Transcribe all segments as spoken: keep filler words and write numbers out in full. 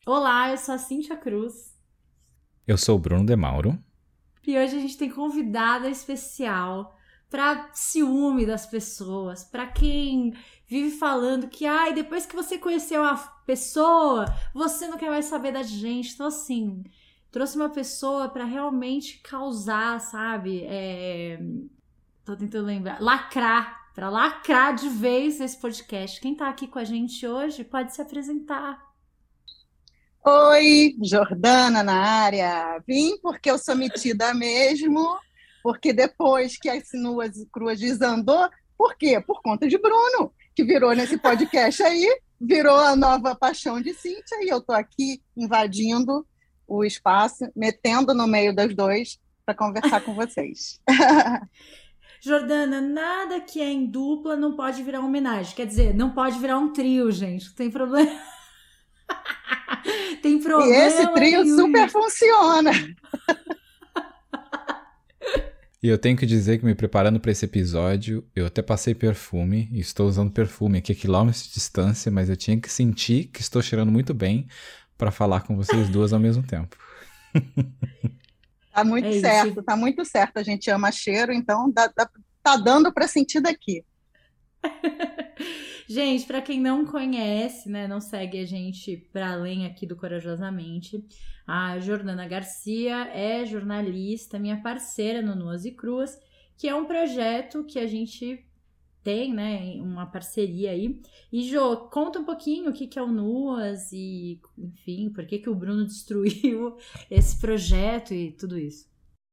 Olá, eu sou a Cíntia Cruz Eu sou o Bruno De Mauro. e hoje a gente tem convidada especial para ciúme das pessoas, para quem vive falando que ai, depois que você conheceu a pessoa, você não quer mais saber da gente. Então assim, trouxe uma pessoa para realmente causar, sabe? É... Tô tentando lembrar, lacrar, para lacrar de vez esse podcast. Quem tá aqui com a gente hoje pode se apresentar. Oi, Jordana na área. Vim porque eu sou metida mesmo, porque depois que as sinuas e cruas desandou, por quê? Por conta de Bruno, que virou nesse podcast aí, virou a nova paixão de Cíntia, e eu estou aqui invadindo o espaço, metendo no meio das dois para conversar com vocês. Jordana, nada que é em dupla não pode virar uma homenagem. Quer dizer, não pode virar um trio, gente. Não tem problema. Tem E esse problema trio super nenhum. funciona. E eu tenho que dizer que me preparando para esse episódio, eu até passei perfume, e estou usando perfume aqui a quilômetros de distância, mas eu tinha que sentir que estou cheirando muito bem para falar com vocês duas ao mesmo tempo. Tá muito É isso. certo, tá muito certo. A gente ama cheiro, então dá, dá, tá dando para sentir daqui. Gente, para quem não conhece, né, não segue a gente para além aqui do Corajosamente, a Jordana Garcia é jornalista, minha parceira no Nuas e Cruas, que é um projeto que a gente tem, né, uma parceria aí. E, Jô, conta um pouquinho o que que é o Nuas e, enfim, por que que o Bruno destruiu esse projeto e tudo isso.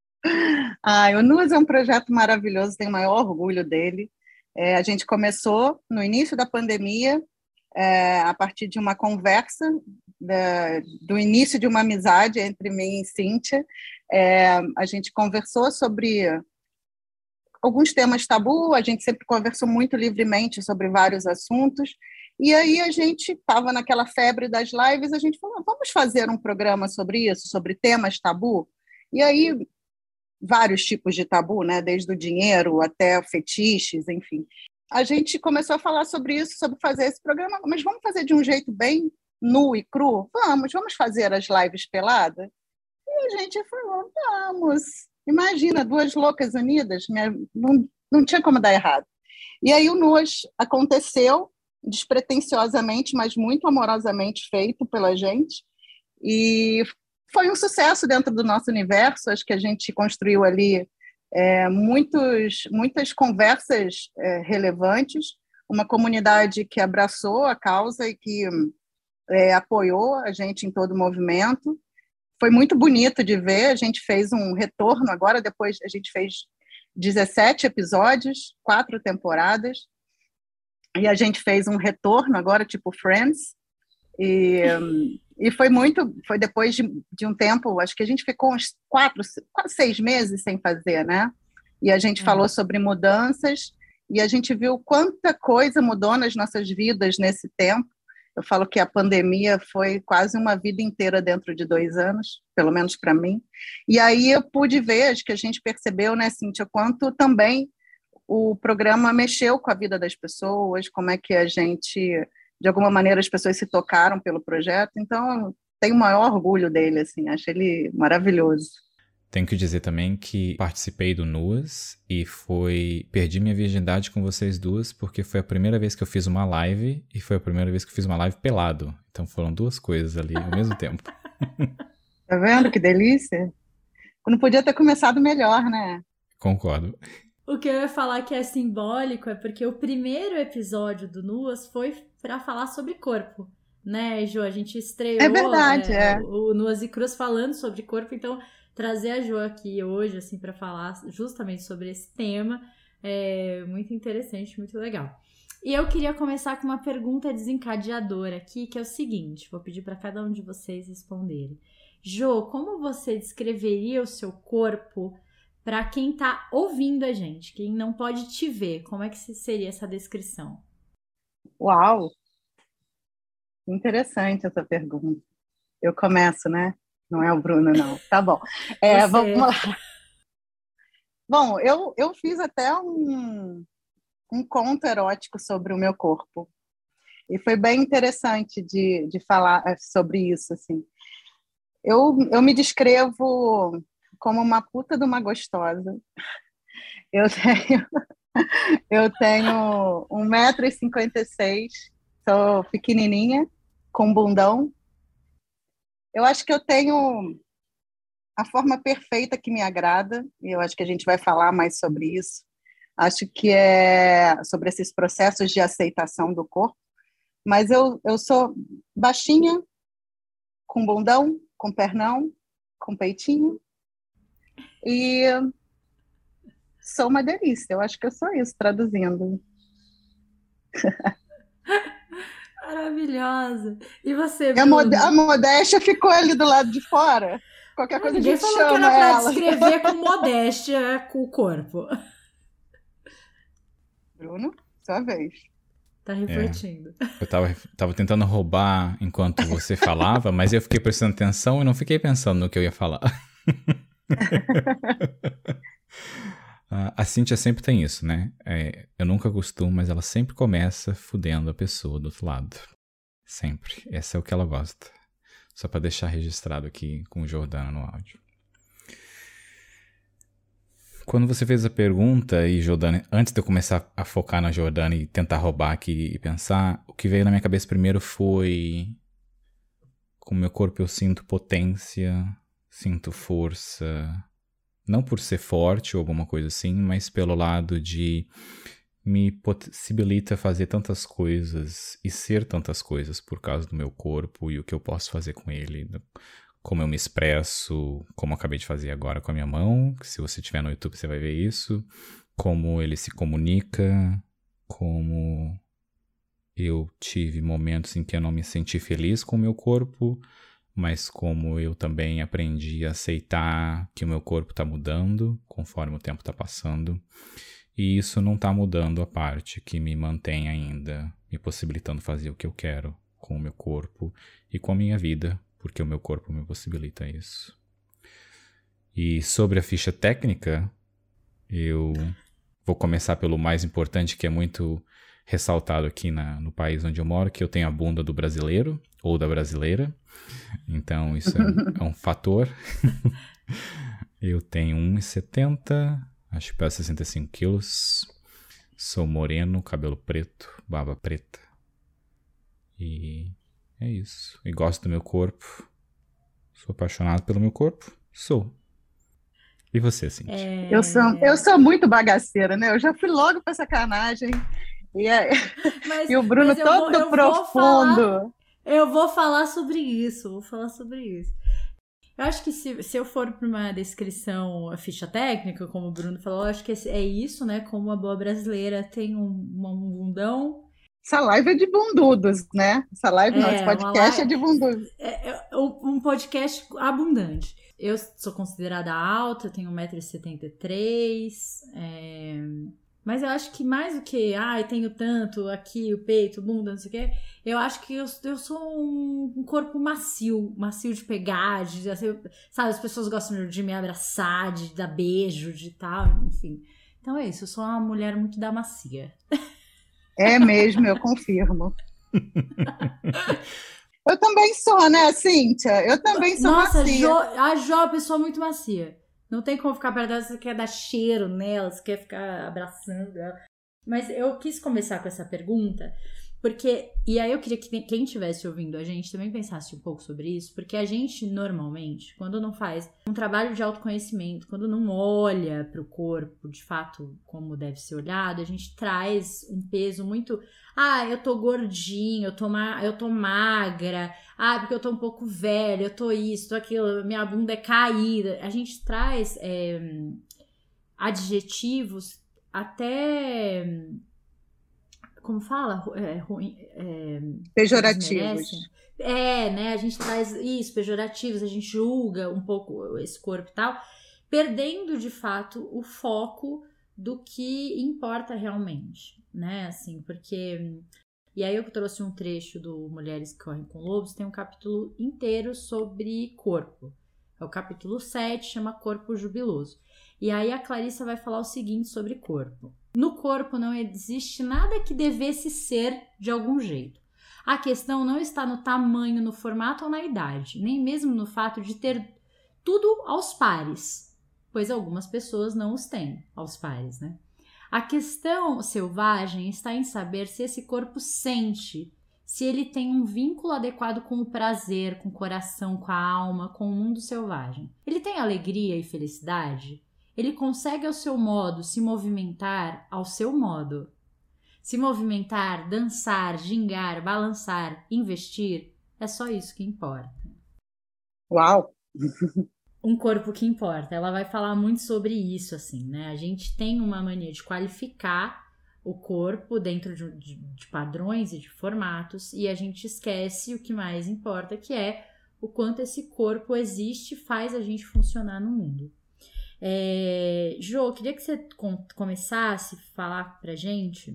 Ah, o Nuas é um projeto maravilhoso, tenho o maior orgulho dele. É, a gente começou no início da pandemia, é, a partir de uma conversa, da, do início de uma amizade entre mim e Cíntia. É, a gente conversou sobre alguns temas tabu, a gente sempre conversou muito livremente sobre vários assuntos, e aí a gente estava naquela febre das lives, a gente falou, vamos fazer um programa sobre isso, sobre temas tabu? E aí vários tipos de tabu, né? Desde o dinheiro até fetiches, enfim. A gente começou a falar sobre isso, sobre fazer esse programa, mas vamos fazer de um jeito bem nu e cru? Vamos, vamos fazer as lives peladas? E a gente falou, vamos. Imagina, duas loucas unidas, não, não tinha como dar errado. E aí o Nuas aconteceu despretensiosamente, mas muito amorosamente feito pela gente, e foi um sucesso dentro do nosso universo. Acho que a gente construiu ali é, muitos, muitas conversas é, relevantes, uma comunidade que abraçou a causa e que é, apoiou a gente em todo o movimento. Foi muito bonito de ver. A gente fez um retorno agora, depois a gente fez dezessete episódios, quatro temporadas, e a gente fez um retorno agora, tipo Friends, e, e foi muito, foi depois de, de um tempo, acho que a gente ficou uns quatro, quase seis meses sem fazer, né? E a gente É. falou sobre mudanças, e a gente viu quanta coisa mudou nas nossas vidas nesse tempo. Eu falo que a pandemia foi quase uma vida inteira dentro de dois anos, pelo menos para mim. E aí eu pude ver, acho que a gente percebeu, né, Cíntia, quanto também o programa mexeu com a vida das pessoas, como é que a gente, de alguma maneira, as pessoas se tocaram pelo projeto. Então, tenho o maior orgulho dele, assim, acho ele maravilhoso. Tenho que dizer também que participei do Nuas e foi... Perdi minha virgindade com vocês duas porque foi a primeira vez que eu fiz uma live e foi a primeira vez que eu fiz uma live pelado. Então foram duas coisas ali ao mesmo tempo. Tá vendo que delícia? Não podia ter começado melhor, né? Concordo. O que eu ia falar que é simbólico é porque o primeiro episódio do Nuas foi para falar sobre corpo, né, Jo? A gente É estreou verdade, é, é. o Nuas e Cruz falando sobre corpo, então trazer a Jo aqui hoje, assim, para falar justamente sobre esse tema é muito interessante, muito legal. E eu queria começar com uma pergunta desencadeadora aqui, que é o seguinte: vou pedir para cada um de vocês responderem. Jo, como você descreveria o seu corpo para quem tá ouvindo a gente, quem não pode te ver? Como é que seria essa descrição? Uau, interessante essa pergunta. Eu começo, né? Não é o Bruno, não. Tá bom. É, vamos Você. lá. Bom, eu, eu fiz até um, um conto erótico sobre o meu corpo. E foi bem interessante de, de falar sobre isso, assim. Eu, eu me descrevo como uma puta de uma gostosa. Eu tenho, eu tenho um metro e cinquenta e seis, sou pequenininha, com bundão. Eu acho que eu tenho a forma perfeita que me agrada, e eu acho que a gente vai falar mais sobre isso. Acho que é sobre esses processos de aceitação do corpo. Mas eu, eu sou baixinha, com bundão, com pernão, com peitinho. E sou uma delícia. Eu acho que eu sou isso, traduzindo. Maravilhosa. E você, A, Bruno? mod a modéstia ficou ali do lado de fora. Qualquer coisa a gente chama ela. Ninguém falou que era pra descrever com modéstia com o corpo. Bruno, sua vez. Tá refletindo. É, eu tava, tava tentando roubar enquanto você falava, mas eu fiquei prestando atenção e não fiquei pensando no que eu ia falar. A Cíntia sempre tem isso, né? É, eu nunca costumo, mas ela sempre começa fudendo a pessoa do outro lado. Sempre. Esse é o que ela gosta. Só pra deixar registrado aqui com o Jordana no áudio. Quando você fez a pergunta, e Jordana, antes de eu começar a focar na Jordana e tentar roubar aqui e pensar, o que veio na minha cabeça primeiro foi: com o meu corpo eu sinto potência, sinto força, não por ser forte ou alguma coisa assim, mas pelo lado de me possibilita fazer tantas coisas e ser tantas coisas por causa do meu corpo e o que eu posso fazer com ele. Como eu me expresso, como eu acabei de fazer agora com a minha mão, que se você estiver no YouTube você vai ver isso, como ele se comunica, como eu tive momentos em que eu não me senti feliz com o meu corpo, mas como eu também aprendi a aceitar que o meu corpo está mudando conforme o tempo está passando, e isso não está mudando a parte que me mantém ainda, me possibilitando fazer o que eu quero com o meu corpo e com a minha vida, porque o meu corpo me possibilita isso. E sobre a ficha técnica, eu vou começar pelo mais importante, que é muito ressaltado aqui na, no país onde eu moro, que eu tenho a bunda do brasileiro, ou da brasileira. Então, isso é, é um fator. Eu tenho um metro e setenta, acho que peso sessenta e cinco quilos. Sou moreno, cabelo preto, barba preta. E é isso. E gosto do meu corpo. Sou apaixonado pelo meu corpo. Sou. E você, Cíntia? É... Eu, sou, eu sou muito bagaceira, né? Eu já fui logo pra sacanagem. E, é... mas, e o Bruno mas eu todo vou, eu profundo. Vou falar, eu vou falar sobre isso. Vou falar sobre isso. Eu acho que se, se eu for para uma descrição, a ficha técnica, como o Bruno falou, eu acho que é isso, né? Como uma boa brasileira tem um, um bundão. Essa live é de bundudos, né? Essa live é, não, esse podcast live, é de bundudos. É, é um podcast abundante. Eu sou considerada alta, tenho um metro e setenta e três, é... mas eu acho que mais do que, ai, ah, tenho tanto aqui, o peito, bunda, não sei o quê, eu acho que eu, eu sou um, um corpo macio, macio de pegar, de, assim, sabe, as pessoas gostam de me abraçar, de dar beijo, de tal, enfim. Então é isso, eu sou uma mulher muito da macia. É mesmo, eu confirmo. Eu também sou, né, Cíntia? Eu também sou Nossa, macia. Jo, a Jo é uma pessoa muito macia. Não tem como ficar perto dela, você quer dar cheiro nela, você quer ficar abraçando ela. Mas eu quis começar com essa pergunta, porque... E aí eu queria que quem estivesse ouvindo a gente também pensasse um pouco sobre isso, porque a gente, normalmente, quando não faz um trabalho de autoconhecimento, quando não olha para o corpo, de fato, como deve ser olhado, a gente traz um peso muito... Ah, eu tô gordinho, eu tô, ma- eu tô magra, ah, porque eu tô um pouco velha, eu tô isso, tô aquilo, minha bunda é caída. A gente traz é, adjetivos até... Como fala? É, ruim, é, pejorativos. É, né? A gente traz isso, pejorativos, a gente julga um pouco esse corpo e tal, perdendo de fato o foco do que importa realmente, né? Assim, porque... E aí eu trouxe um trecho do Mulheres que Correm com Lobos, tem um capítulo inteiro sobre corpo. É o capítulo sete, chama Corpo Jubiloso. E aí a Clarissa vai falar o seguinte sobre corpo. No corpo não existe nada que devesse ser de algum jeito. A questão não está no tamanho, no formato ou na idade, nem mesmo no fato de ter tudo aos pares, pois algumas pessoas não os têm aos pares, né? A questão selvagem está em saber se esse corpo sente, se ele tem um vínculo adequado com o prazer, com o coração, com a alma, com o mundo selvagem. Ele tem alegria e felicidade? Ele consegue ao seu modo se movimentar ao seu modo? Se movimentar, dançar, gingar, balançar, investir, é só isso que importa. Uau! Um corpo que importa. Ela vai falar muito sobre isso, assim, né? A gente tem uma mania de qualificar o corpo dentro de, de, de padrões e de formatos, e a gente esquece o que mais importa, que é o quanto esse corpo existe e faz a gente funcionar no mundo. É, Jo, queria que você com, começasse a falar pra gente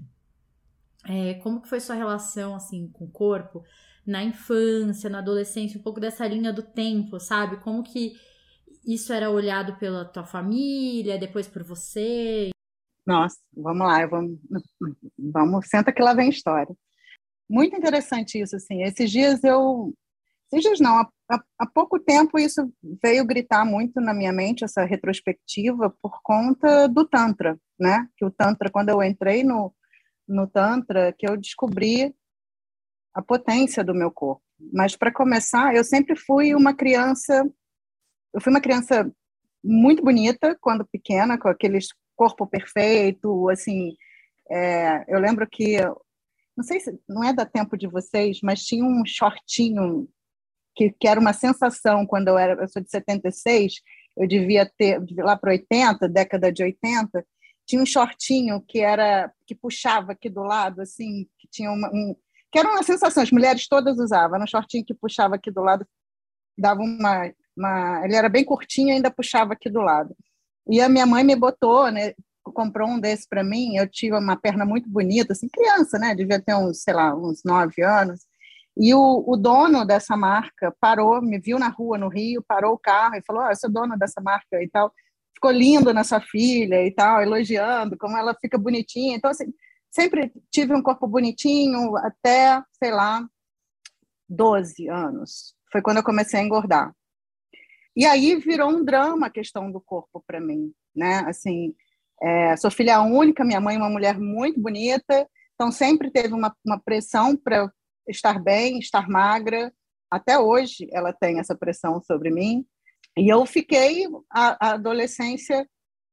é, como que foi sua relação, assim, com o corpo na infância, na adolescência, um pouco dessa linha do tempo, sabe? Como que isso era olhado pela tua família, depois por você? Nossa, vamos lá, vamos, vamos, senta que lá vem história. Muito interessante isso, assim. Esses dias eu, esses dias não, há, há pouco tempo isso veio gritar muito na minha mente, essa retrospectiva, por conta do Tantra, né? Que o Tantra, quando eu entrei no, no Tantra, que eu descobri a potência do meu corpo. Mas, para começar, eu sempre fui uma criança, eu fui uma criança muito bonita quando pequena, com aqueles corpo perfeito, assim, é, eu lembro que, não sei se, não é da tempo de vocês, mas tinha um shortinho que, que era uma sensação quando eu era, eu sou de setenta e seis, eu devia ter, lá para oitenta, década de oitenta, tinha um shortinho que era, que puxava aqui do lado, assim, que tinha uma, um, que era uma sensação, as mulheres todas usavam, era um shortinho que puxava aqui do lado, dava uma, uma, ele era bem curtinho e ainda puxava aqui do lado. E a minha mãe me botou, né, comprou um desse para mim, eu tinha uma perna muito bonita, assim, criança, né, devia ter uns, sei lá, uns nove anos, e o, o dono dessa marca parou, me viu na rua, no Rio, parou o carro e falou, oh, eu sou dono dessa marca e tal, ficou lindo na sua filha e tal, elogiando como ela fica bonitinha, então, assim, sempre tive um corpo bonitinho até, sei lá, doze anos, foi quando eu comecei a engordar. E aí virou um drama a questão do corpo para mim, né? Assim, é, sou filha única, minha mãe é uma mulher muito bonita, então sempre teve uma, uma pressão para estar bem, estar magra. Até hoje ela tem essa pressão sobre mim. E eu fiquei a, a adolescência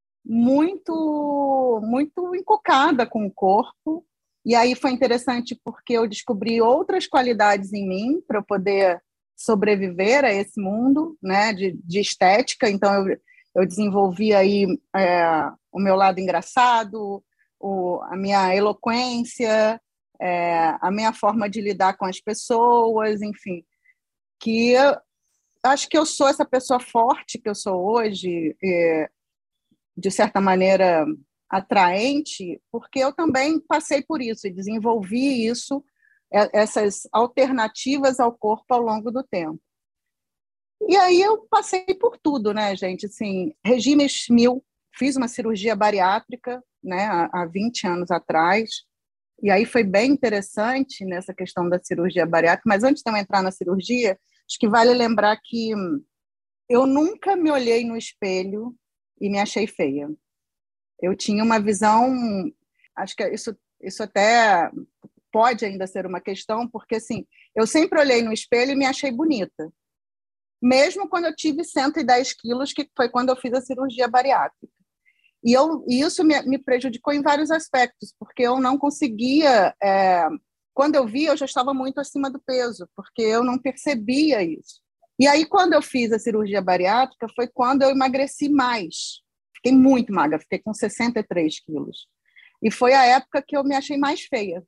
muito, muito encucada com o corpo. E aí foi interessante porque eu descobri outras qualidades em mim para eu poder sobreviver a esse mundo, né, de, de estética. Então eu, eu desenvolvi aí é, o meu lado engraçado, o, a minha eloquência, é, a minha forma de lidar com as pessoas, enfim, que eu, acho que eu sou essa pessoa forte que eu sou hoje, é, de certa maneira atraente, porque eu também passei por isso e desenvolvi isso, essas alternativas ao corpo ao longo do tempo. E aí eu passei por tudo, né, gente? Assim, regime mil, fiz uma cirurgia bariátrica, né, há vinte anos atrás, e aí foi bem interessante nessa questão da cirurgia bariátrica, mas antes de eu entrar na cirurgia, acho que vale lembrar que eu nunca me olhei no espelho e me achei feia. Eu tinha uma visão, acho que isso, isso até pode ainda ser uma questão, porque assim, eu sempre olhei no espelho e me achei bonita. Mesmo quando eu tive cento e dez quilos, que foi quando eu fiz a cirurgia bariátrica. E, eu, e isso me, me prejudicou em vários aspectos, porque eu não conseguia... É, quando eu vi, eu já estava muito acima do peso, porque eu não percebia isso. E aí, quando eu fiz a cirurgia bariátrica, foi quando eu emagreci mais. Fiquei muito magra, fiquei com sessenta e três quilos. E foi a época que eu me achei mais feia.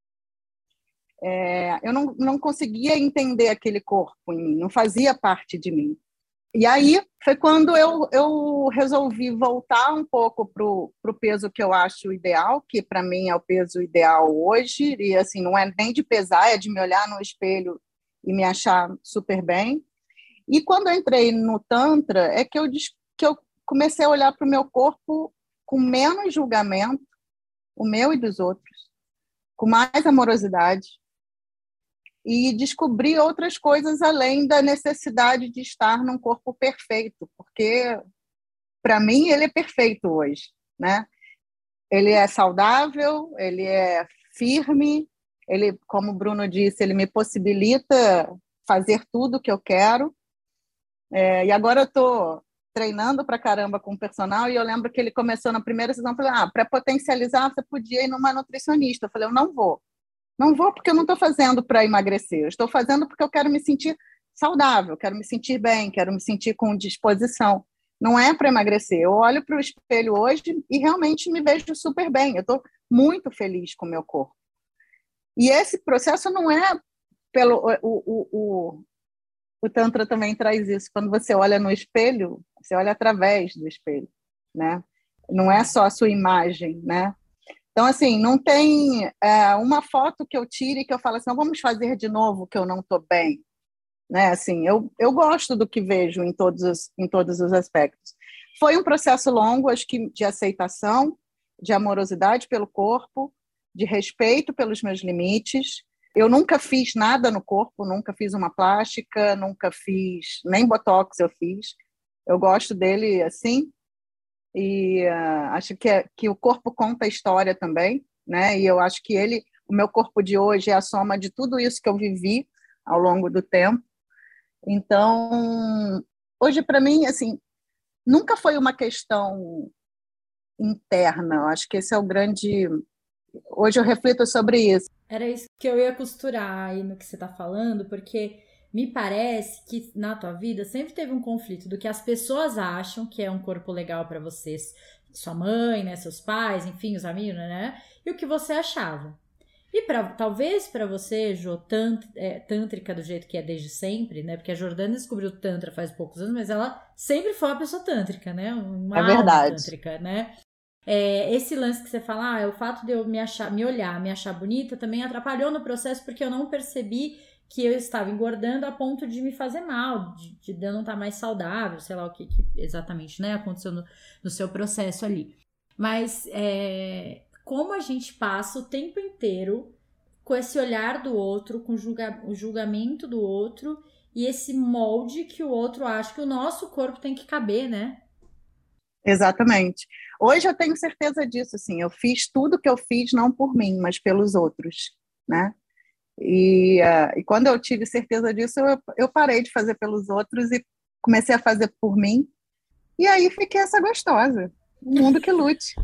É, eu não, não conseguia entender aquele corpo em mim, não fazia parte de mim. E aí foi quando eu, eu resolvi voltar um pouco para o peso que eu acho ideal, que para mim é o peso ideal hoje, e assim, não é nem de pesar, é de me olhar no espelho e me achar super bem. E quando eu entrei no Tantra, é que eu, que eu comecei a olhar para o meu corpo com menos julgamento, o meu e dos outros, com mais amorosidade, e descobrir outras coisas além da necessidade de estar num corpo perfeito, porque, para mim, ele é perfeito hoje, né? Ele é saudável, ele é firme, ele, como o Bruno disse, ele me possibilita fazer tudo o que eu quero. É, e agora eu estou treinando pra caramba com o personal, e eu lembro que ele começou na primeira sessão, falei, ah, para potencializar, você podia ir numa nutricionista. Eu falei, eu não vou. Não vou porque eu não estou fazendo para emagrecer, eu estou fazendo porque eu quero me sentir saudável, quero me sentir bem, quero me sentir com disposição. Não é para emagrecer. Eu olho para o espelho hoje e realmente me vejo super bem. Eu estou muito feliz com o meu corpo. E esse processo não é pelo... O, o, o, o Tantra também traz isso. Quando você olha no espelho, você olha através do espelho, né? Não é só a sua imagem, né? Então, assim, não tem é, uma foto que eu tire que eu falo assim, não, vamos fazer de novo que eu não estou bem. Né? Assim, eu, eu gosto do que vejo em todos, os, em todos os aspectos. Foi um processo longo, acho que de aceitação, de amorosidade pelo corpo, de respeito pelos meus limites. Eu nunca fiz nada no corpo, nunca fiz uma plástica, nunca fiz, nem botox eu fiz. Eu gosto dele assim, e uh, acho que, é, que o corpo conta a história também, né? E eu acho que ele, o meu corpo de hoje é a soma de tudo isso que eu vivi ao longo do tempo. Então, hoje para mim, assim, nunca foi uma questão interna. Eu acho que esse é o grande... Hoje eu reflito sobre isso. Era isso que eu ia costurar aí no que você está falando, porque me parece que na tua vida sempre teve um conflito do que as pessoas acham que é um corpo legal para vocês, sua mãe, né, seus pais, enfim, os amigos, né, e o que você achava. E pra, talvez para você, Jo, tant, é, tântrica do jeito que é desde sempre, né, porque a Jordana descobriu o Tantra faz poucos anos, mas ela sempre foi uma pessoa tântrica, né, uma é verdade. alma tântrica, né. É, esse lance que você fala, ah, o fato de eu me, achar, me olhar, me achar bonita, também atrapalhou no processo, porque eu não percebi que eu estava engordando a ponto de me fazer mal, de, de eu não estar mais saudável, sei lá o que, que exatamente, né, aconteceu no, no seu processo ali. Mas é, como a gente passa o tempo inteiro com esse olhar do outro, com julga, o julgamento do outro e esse molde que o outro acha que o nosso corpo tem que caber, né? Exatamente. Hoje eu tenho certeza disso, assim, eu fiz tudo que eu fiz não por mim, mas pelos outros, né? E, uh, e quando eu tive certeza disso, eu, eu parei de fazer pelos outros e comecei a fazer por mim. E aí fiquei essa gostosa. O mundo que lute.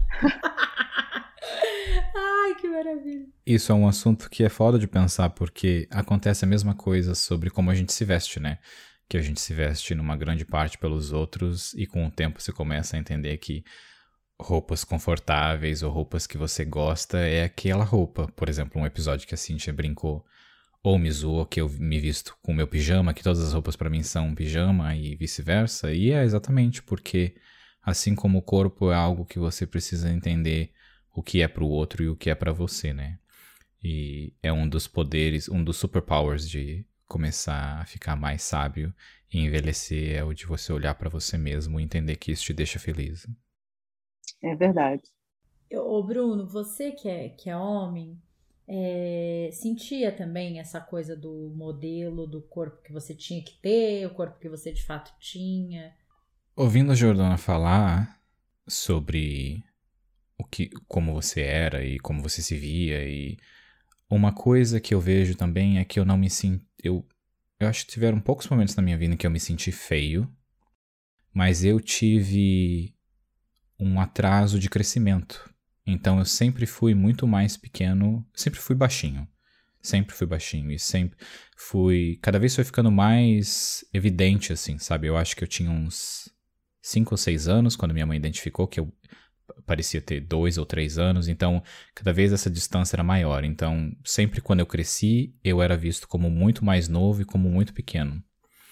Ai, que maravilha. Isso é um assunto que é foda de pensar, porque acontece a mesma coisa sobre como a gente se veste, né? Que a gente se veste numa grande parte pelos outros e com o tempo você começa a entender que roupas confortáveis ou roupas que você gosta é aquela roupa. Por exemplo, um episódio que a Cíntia brincou ou me zoou que eu me visto com o meu pijama, que todas as roupas pra mim são um pijama e vice-versa. E é exatamente porque, assim como o corpo é algo que você precisa entender o que é pro outro e o que é pra você, né? E é um dos poderes, um dos superpowers de começar a ficar mais sábio e envelhecer é o de você olhar pra você mesmo e entender que isso te deixa feliz. É verdade. Ô Bruno, você que é, que é homem, é, sentia também essa coisa do modelo, do corpo que você tinha que ter, o corpo que você de fato tinha? Ouvindo a Jordana falar sobre o que, como você era e como você se via, e uma coisa que eu vejo também é que eu não me sinto... Eu, eu acho que tiveram poucos momentos na minha vida em que eu me senti feio, mas eu tive um atraso de crescimento. Então eu sempre fui muito mais pequeno, sempre fui baixinho. Sempre fui baixinho e sempre fui... Cada vez foi ficando mais evidente, assim, sabe? Eu acho que eu tinha uns cinco ou seis anos quando minha mãe identificou que eu parecia ter dois ou três anos, então cada vez essa distância era maior. Então sempre quando eu cresci, eu era visto como muito mais novo e como muito pequeno.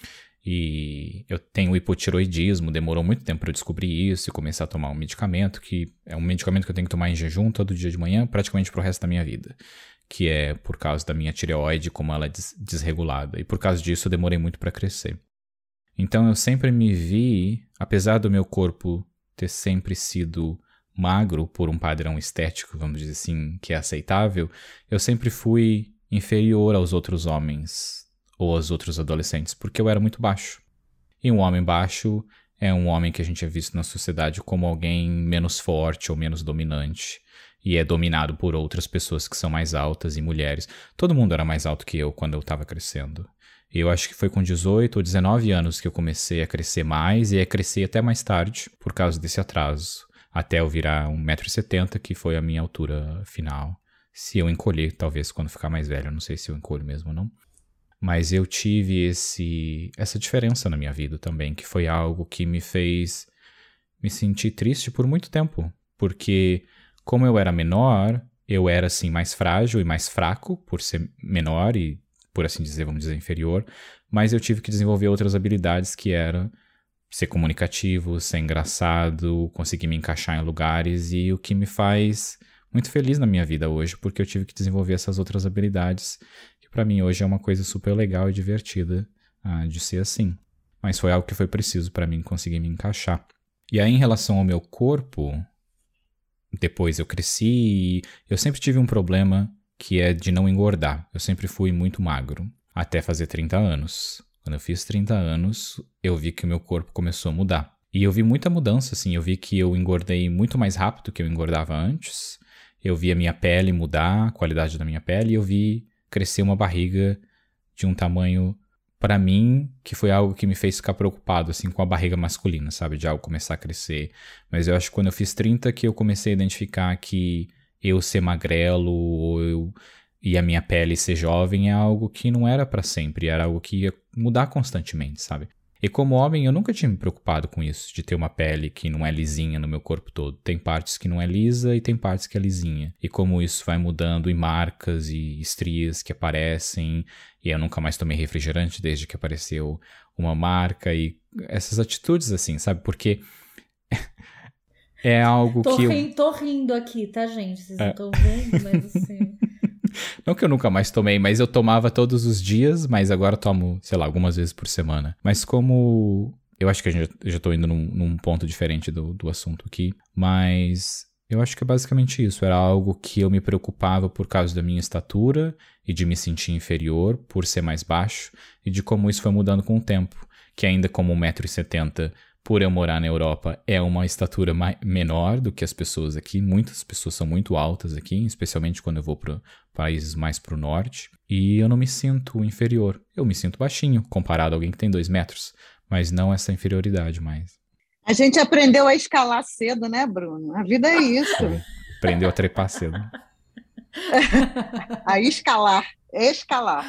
E eu tenho hipotiroidismo, demorou muito tempo para eu descobrir isso e começar a tomar um medicamento, que é um medicamento que eu tenho que tomar em jejum todo dia de manhã, praticamente pro resto da minha vida, que é por causa da minha tireoide, como ela é des- desregulada. E por causa disso eu demorei muito para crescer. Então eu sempre me vi, apesar do meu corpo ter sempre sido magro por um padrão estético, vamos dizer assim, que é aceitável, eu sempre fui inferior aos outros homens ou aos outros adolescentes, porque eu era muito baixo. E um homem baixo é um homem que a gente é visto na sociedade como alguém menos forte ou menos dominante. E é dominado por outras pessoas que são mais altas e mulheres. Todo mundo era mais alto que eu quando eu estava crescendo. E eu acho que foi com dezoito ou dezenove anos que eu comecei a crescer mais, e a crescer até mais tarde, por causa desse atraso. Até eu virar um metro e setenta, que foi a minha altura final. Se eu encolher, talvez, quando ficar mais velho. Eu não sei se eu encolho mesmo ou não. Mas eu tive esse, essa diferença na minha vida também, que foi algo que me fez me sentir triste por muito tempo. Porque, como eu era menor, eu era, assim, mais frágil e mais fraco por ser menor e, por assim dizer, vamos dizer, inferior. Mas eu tive que desenvolver outras habilidades, que era ser comunicativo, ser engraçado, conseguir me encaixar em lugares, e o que me faz muito feliz na minha vida hoje, porque eu tive que desenvolver essas outras habilidades, que pra mim hoje é uma coisa super legal e divertida ah, de ser assim. Mas foi algo que foi preciso pra mim conseguir me encaixar. E aí, em relação ao meu corpo, depois eu cresci e eu sempre tive um problema que é de não engordar. Eu sempre fui muito magro, até fazer trinta anos. Quando eu fiz trinta anos, eu vi que o meu corpo começou a mudar. E eu vi muita mudança, assim. Eu vi que eu engordei muito mais rápido que eu engordava antes. Eu vi a minha pele mudar, a qualidade da minha pele. E eu vi crescer uma barriga de um tamanho, pra mim, que foi algo que me fez ficar preocupado, assim, com a barriga masculina, sabe? De algo começar a crescer. Mas eu acho que quando eu fiz trinta que eu comecei a identificar que eu ser magrelo ou eu... e a minha pele ser jovem é algo que não era pra sempre, era algo que ia mudar constantemente, sabe? E como homem, eu nunca tinha me preocupado com isso, de ter uma pele que não é lisinha no meu corpo todo. Tem partes que não é lisa e tem partes que é lisinha. E como isso vai mudando, e marcas e estrias que aparecem, e eu nunca mais tomei refrigerante desde que apareceu uma marca, e essas atitudes assim, sabe? Porque é algo tô que ri, eu... Tô rindo aqui, tá, gente? Vocês É. não estão vendo, mas assim... Não que eu nunca mais tomei, mas eu tomava todos os dias, mas agora tomo, sei lá, algumas vezes por semana. Mas como... Eu acho que a gente, eu já tô indo num, num ponto diferente do, do assunto aqui, mas eu acho que é basicamente isso. Era algo que eu me preocupava por causa da minha estatura e de me sentir inferior por ser mais baixo, e de como isso foi mudando com o tempo. Que ainda como um metro e setenta, por eu morar na Europa, é uma estatura mai- menor do que as pessoas aqui. Muitas pessoas são muito altas aqui, especialmente quando eu vou para países mais para o norte. E eu não me sinto inferior. Eu me sinto baixinho, comparado a alguém que tem dois metros. Mas não essa inferioridade mais. A gente aprendeu a escalar cedo, né, Bruno? A vida é isso. Aprendeu a trepar cedo. A escalar. Escalar.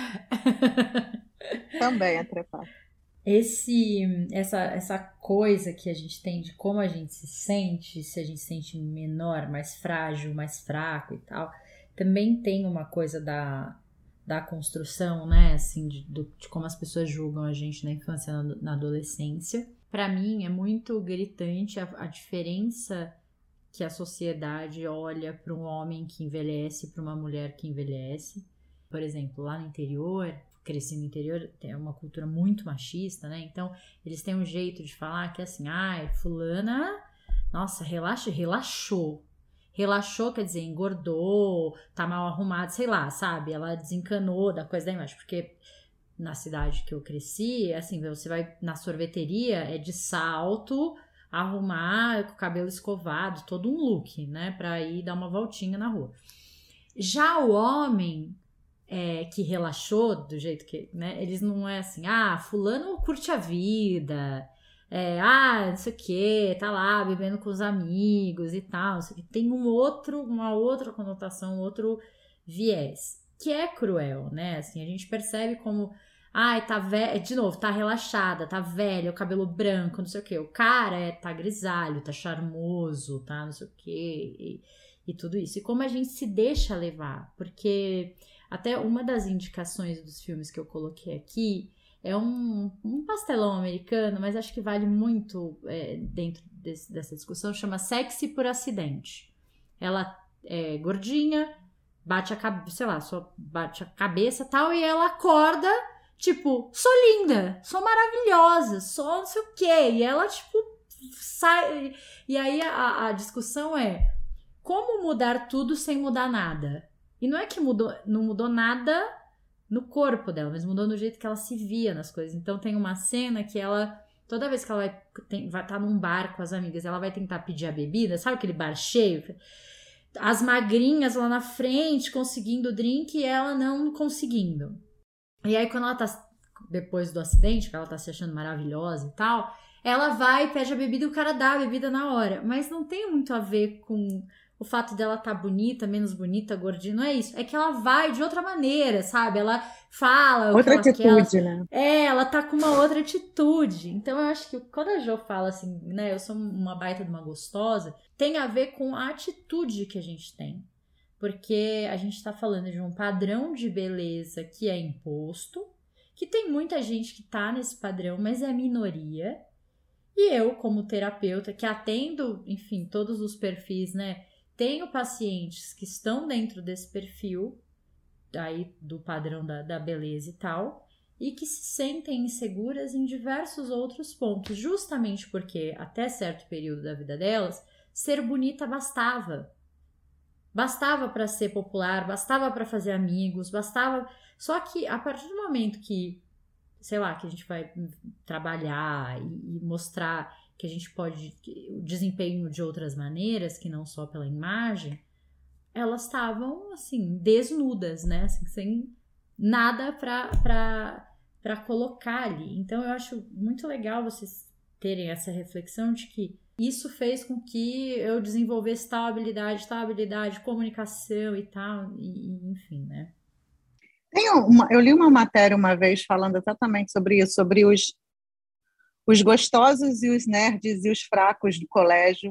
Também é trepar. Esse, essa, essa coisa que a gente tem de como a gente se sente, se a gente se sente menor, mais frágil, mais fraco e tal, também tem uma coisa da, da construção, né, assim, de, de como as pessoas julgam a gente na infância, na, na adolescência. Para mim é muito gritante a, a diferença que a sociedade olha para um homem que envelhece, para uma mulher que envelhece. Por exemplo, lá no interior... cresci no interior, tem uma cultura muito machista, né? Então, eles têm um jeito de falar que é assim, ai, fulana, nossa, relaxa, relaxou. Relaxou quer dizer, engordou, tá mal arrumado, sei lá, sabe? Ela desencanou da coisa da imagem, porque na cidade que eu cresci, assim, você vai na sorveteria, é de salto, arrumar, com o cabelo escovado, todo um look, né? Pra ir dar uma voltinha na rua. Já o homem... É, que relaxou do jeito que, né, eles não é assim, ah, fulano curte a vida, é, ah, não sei o que, tá lá bebendo com os amigos e tal, não sei o que. Tem um outro, uma outra conotação, outro viés, que é cruel, né, assim, a gente percebe como, ai, tá velho, de novo, tá relaxada, tá velha, o cabelo branco, não sei o que, o cara é, tá grisalho, tá charmoso, tá não sei o que, e, e tudo isso, e como a gente se deixa levar, porque... Até uma das indicações dos filmes que eu coloquei aqui é um, um pastelão americano, mas acho que vale muito é, dentro desse, dessa discussão, chama Sexy por Acidente. Ela é gordinha, bate a cabeça, sei lá, só bate a cabeça e tal, e ela acorda, tipo, sou linda, sou maravilhosa, sou não sei o quê. E ela, tipo, sai... E aí a, a discussão é como mudar tudo sem mudar nada? E não é que mudou, não mudou nada no corpo dela, mas mudou no jeito que ela se via nas coisas. Então tem uma cena que ela, toda vez que ela vai, tem, vai estar num bar com as amigas, ela vai tentar pedir a bebida, sabe aquele bar cheio? As magrinhas lá na frente conseguindo o drink e ela não conseguindo. E aí quando ela tá, depois do acidente, que ela tá se achando maravilhosa e tal, ela vai, pede a bebida e o cara dá a bebida na hora. Mas não tem muito a ver com o fato dela estar tá bonita, menos bonita, gordinha, não é isso. É que ela vai de outra maneira, sabe? Ela fala outra o que atitude, ela quer. né? É, ela tá com uma outra atitude. Então eu acho que quando a Jo fala assim, né, eu sou uma baita de uma gostosa, tem a ver com a atitude que a gente tem. Porque a gente tá falando de um padrão de beleza que é imposto, que tem muita gente que tá nesse padrão, mas é minoria. E eu, como terapeuta, que atendo, enfim, todos os perfis, né? Tenho pacientes que estão dentro desse perfil, aí do padrão da, da beleza e tal, e que se sentem inseguras em diversos outros pontos, justamente porque até certo período da vida delas, ser bonita bastava. Bastava para ser popular, bastava para fazer amigos, bastava... Só que a partir do momento que, sei lá, que a gente vai trabalhar e, e mostrar que a gente pode, o desempenho de outras maneiras, que não só pela imagem, elas estavam, assim, desnudas, né? Assim, sem nada para colocar ali. Então, eu acho muito legal vocês terem essa reflexão de que isso fez com que eu desenvolvesse tal habilidade, tal habilidade, comunicação e tal, e, e enfim, né? Tem uma, eu li uma matéria uma vez falando exatamente sobre isso, sobre os, os gostosos e os nerds e os fracos do colégio,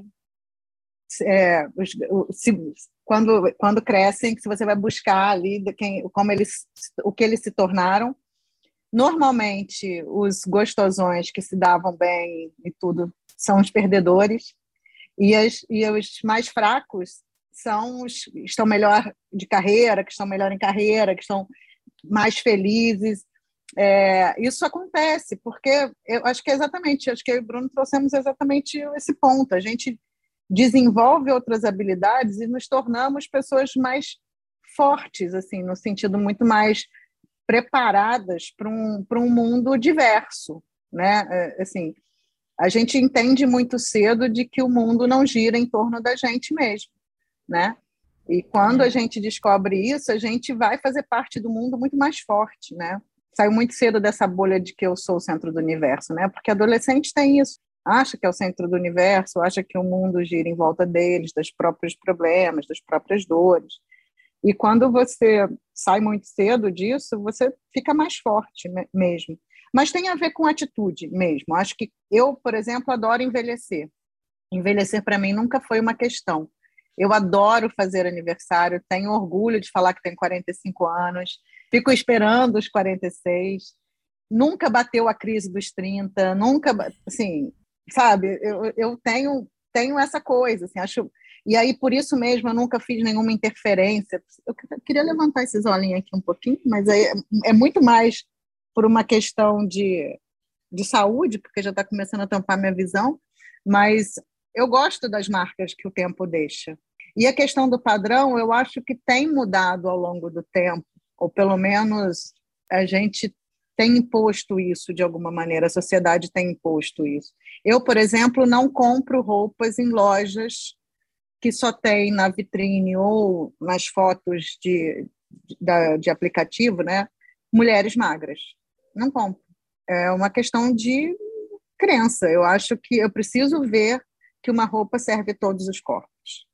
é, os, se, quando, quando crescem, que se você vai buscar ali de quem, como eles, o que eles se tornaram. Normalmente, os gostosões que se davam bem e tudo são os perdedores, e, as, e os mais fracos são os que estão melhor de carreira, que estão melhor em carreira, que estão mais felizes. É, isso acontece, porque eu acho que é exatamente, acho que eu e o Bruno trouxemos exatamente esse ponto. A gente desenvolve outras habilidades e nos tornamos pessoas mais fortes, assim, no sentido muito mais preparadas para um, para um mundo diverso, né? É, assim, a gente entende muito cedo de que o mundo não gira em torno da gente mesmo, né? E quando a gente descobre isso, a gente vai fazer parte do mundo muito mais forte, né? Saiu muito cedo dessa bolha de que eu sou o centro do universo, né? Porque adolescente tem isso, acha que é o centro do universo, acha que o mundo gira em volta deles, dos próprios problemas, das próprias dores. E quando você sai muito cedo disso, você fica mais forte mesmo. Mas tem a ver com atitude mesmo. Acho que eu, por exemplo, adoro envelhecer. Envelhecer, para mim, nunca foi uma questão. Eu adoro fazer aniversário, tenho orgulho de falar que tenho quarenta e cinco anos, fico esperando os quarenta e seis, nunca bateu a crise dos trinta, nunca, assim, sabe, eu, eu tenho, tenho essa coisa, assim, acho, e aí por isso mesmo eu nunca fiz nenhuma interferência. Eu queria levantar esses olhinhos aqui um pouquinho, mas aí é, é muito mais por uma questão de, de saúde, porque já está começando a tampar minha visão, mas eu gosto das marcas que o tempo deixa. E a questão do padrão, eu acho que tem mudado ao longo do tempo, ou pelo menos a gente tem imposto isso de alguma maneira, a sociedade tem imposto isso. Eu, por exemplo, não compro roupas em lojas que só tem na vitrine ou nas fotos de, de, de aplicativo, né, mulheres magras. Não compro. É uma questão de crença. Eu acho que eu preciso ver que uma roupa serve a todos os corpos.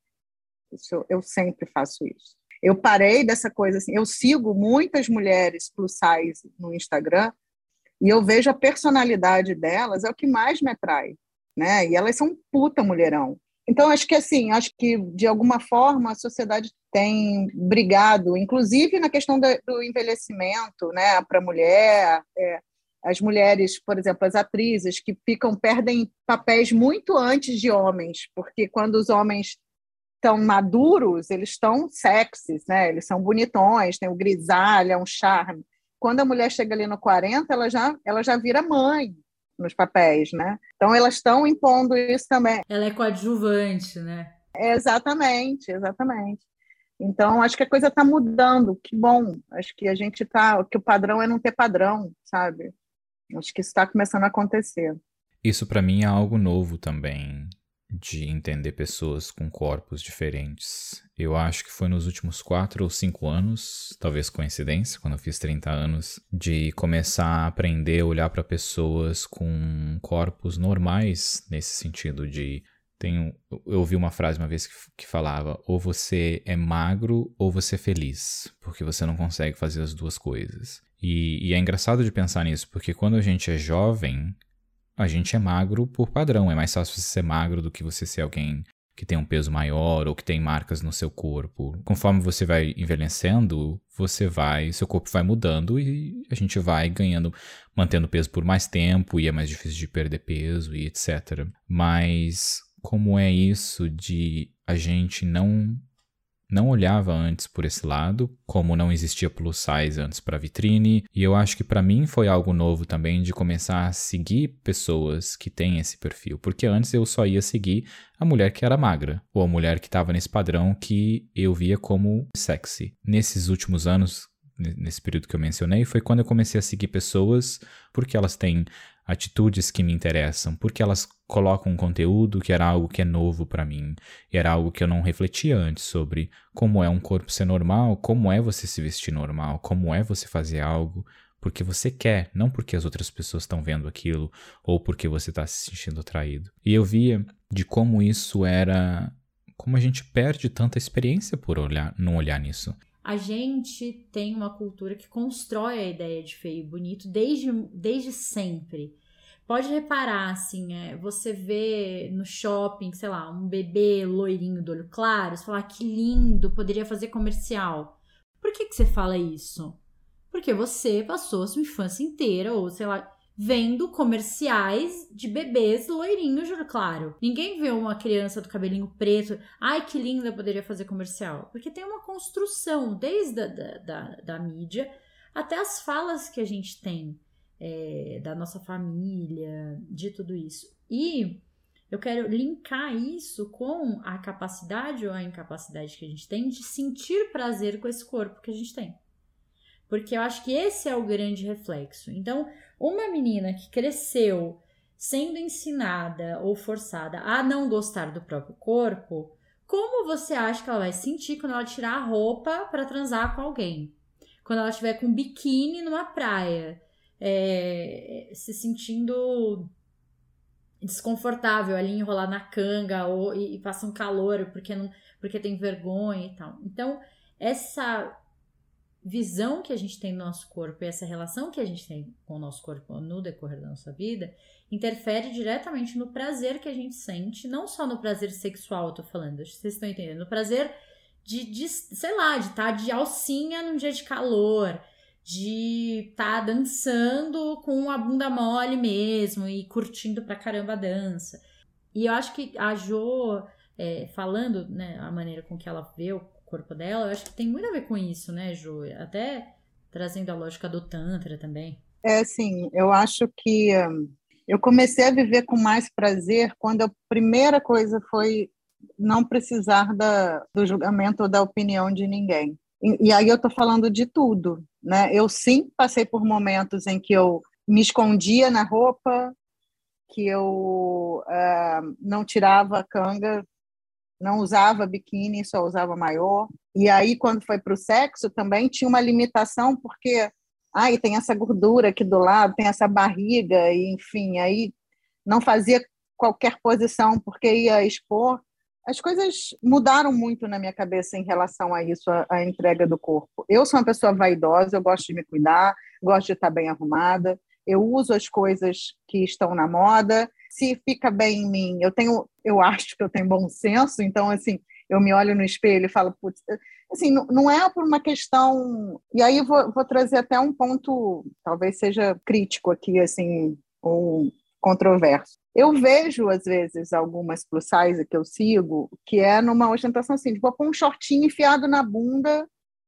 Isso, eu sempre faço isso. Eu parei dessa coisa assim, eu sigo muitas mulheres plus size no Instagram e eu vejo a personalidade delas, é o que mais me atrai, né? E elas são um puta mulherão. Então, acho que assim, acho que de alguma forma a sociedade tem brigado, inclusive na questão do, do envelhecimento, né, para a mulher, é, as mulheres, por exemplo, as atrizes que ficam, perdem papéis muito antes de homens, porque quando os homens estão maduros, eles estão sexys, né? Eles são bonitões, tem o grisalha, um charme. Quando a mulher chega ali no quarenta, ela já, ela já vira mãe nos papéis, né? Então, elas estão impondo isso também. Ela é coadjuvante, né? É, exatamente, exatamente. Então, acho que a coisa está mudando, que bom. Acho que a gente está, que o padrão é não ter padrão, sabe? Acho que isso está começando a acontecer. Isso para mim é algo novo também, de entender pessoas com corpos diferentes. Eu acho que foi nos últimos quatro ou cinco anos, talvez coincidência, quando eu fiz trinta anos, de começar a aprender a olhar para pessoas com corpos normais, nesse sentido de... Tenho, eu ouvi uma frase uma vez que, que falava: ou você é magro ou você é feliz, porque você não consegue fazer as duas coisas. E, e é engraçado de pensar nisso, porque quando a gente é jovem, a gente é magro por padrão. É mais fácil você ser magro do que você ser alguém que tem um peso maior ou que tem marcas no seu corpo. Conforme você vai envelhecendo, você vai, seu corpo vai mudando e a gente vai ganhando, mantendo peso por mais tempo e é mais difícil de perder peso e etcétera. Mas como é isso de a gente não não olhava antes por esse lado, como não existia plus size antes para vitrine, e eu acho que para mim foi algo novo também de começar a seguir pessoas que têm esse perfil, porque antes eu só ia seguir a mulher que era magra, ou a mulher que estava nesse padrão que eu via como sexy. Nesses últimos anos, nesse período que eu mencionei, foi quando eu comecei a seguir pessoas porque elas têm atitudes que me interessam, porque elas colocam um conteúdo que era algo que é novo para mim, era algo que eu não refletia antes sobre como é um corpo ser normal, como é você se vestir normal, como é você fazer algo porque você quer, não porque as outras pessoas estão vendo aquilo ou porque você está se sentindo atraído. E eu via de como isso era, como a gente perde tanta experiência por olhar, não olhar nisso. A gente tem uma cultura que constrói a ideia de feio e bonito desde, desde sempre. Pode reparar, assim, é, você vê no shopping, sei lá, um bebê loirinho do olho claro, você fala, ah, que lindo, poderia fazer comercial. Por que que você fala isso? Porque você passou a sua infância inteira, ou sei lá, vendo comerciais de bebês loirinhos de olho claro. Ninguém vê uma criança do cabelinho preto, ai que linda, poderia fazer comercial. Porque tem uma construção, desde a da, da, da mídia até as falas que a gente tem é, da nossa família, de tudo isso. E eu quero linkar isso com a capacidade ou a incapacidade que a gente tem de sentir prazer com esse corpo que a gente tem. Porque eu acho que esse é o grande reflexo. Então, uma menina que cresceu sendo ensinada ou forçada a não gostar do próprio corpo, como você acha que ela vai sentir quando ela tirar a roupa para transar com alguém? Quando ela estiver com biquíni numa praia, é, se sentindo desconfortável ali, enrolar na canga ou, e, e passa um calor porque, não, porque tem vergonha e tal. Então, essa visão que a gente tem do nosso corpo e essa relação que a gente tem com o nosso corpo no decorrer da nossa vida interfere diretamente no prazer que a gente sente, não só no prazer sexual, eu tô falando, acho que vocês estão entendendo, no prazer de, de sei lá, de estar de alcinha num dia de calor, de estar dançando com a bunda mole mesmo e curtindo pra caramba a dança. E eu acho que a Jo, é, falando, né, a maneira com que ela vê o corpo dela, eu acho que tem muito a ver com isso, né, Jo? Até trazendo a lógica do Tantra também. É, sim, eu acho que um, eu comecei a viver com mais prazer quando a primeira coisa foi não precisar da, do julgamento ou da opinião de ninguém. E, e aí eu estou falando de tudo, né? Eu sim passei por momentos em que eu me escondia na roupa, que eu uh, não tirava a canga, não usava biquíni, só usava maiô. E aí, quando foi para o sexo, também tinha uma limitação, porque ai, tem essa gordura aqui do lado, tem essa barriga, e, enfim, aí não fazia qualquer posição, porque ia expor. As coisas mudaram muito na minha cabeça em relação a isso, a, a entrega do corpo. Eu sou uma pessoa vaidosa, eu gosto de me cuidar, gosto de estar bem arrumada, eu uso as coisas que estão na moda, se fica bem em mim, eu tenho, eu acho que eu tenho bom senso, então, assim, eu me olho no espelho e falo, putz, assim, não, não é por uma questão, e aí eu vou, vou trazer até um ponto, talvez seja crítico aqui, assim, ou controverso. Eu vejo, às vezes, algumas plus size que eu sigo, que é numa ostentação assim, vou pôr um shortinho enfiado na bunda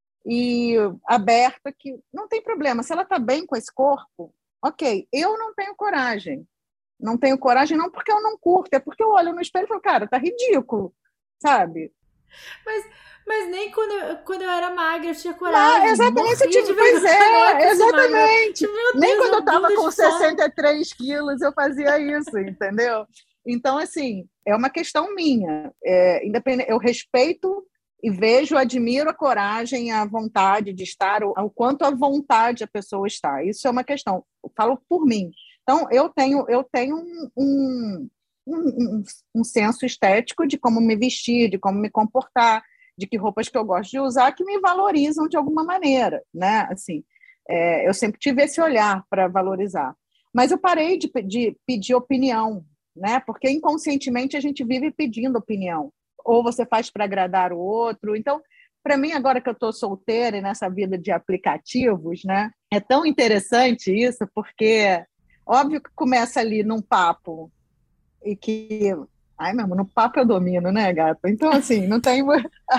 e aberta, que não tem problema, se ela está bem com esse corpo, ok, eu não tenho coragem, não tenho coragem não porque eu não curto, é porque eu olho no espelho e falo, cara, tá ridículo, sabe? Mas, mas nem quando eu, quando eu era magra eu tinha coragem. Não, exatamente, eu tive, pois é, exatamente. Tipo, meu nem Deus, quando eu tava com sessenta e fome. três quilos eu fazia isso, entendeu? Então, assim, é uma questão minha. É, independente, eu respeito e vejo, admiro a coragem, a vontade de estar, o, o quanto à vontade a pessoa está. Isso é uma questão. Eu falo por mim. Então, eu tenho, eu tenho um, um, um, um senso estético de como me vestir, de como me comportar, de que roupas que eu gosto de usar que me valorizam de alguma maneira, né? Assim, é, eu sempre tive esse olhar para valorizar. Mas eu parei de, de pedir opinião, né? Porque inconscientemente a gente vive pedindo opinião. Ou você faz para agradar o outro. Então, para mim, agora que eu estou solteira e nessa vida de aplicativos, né? É tão interessante isso, porque óbvio que começa ali num papo e que... Ai, mesmo, no papo eu domino, né, gata? Então, assim, não tem...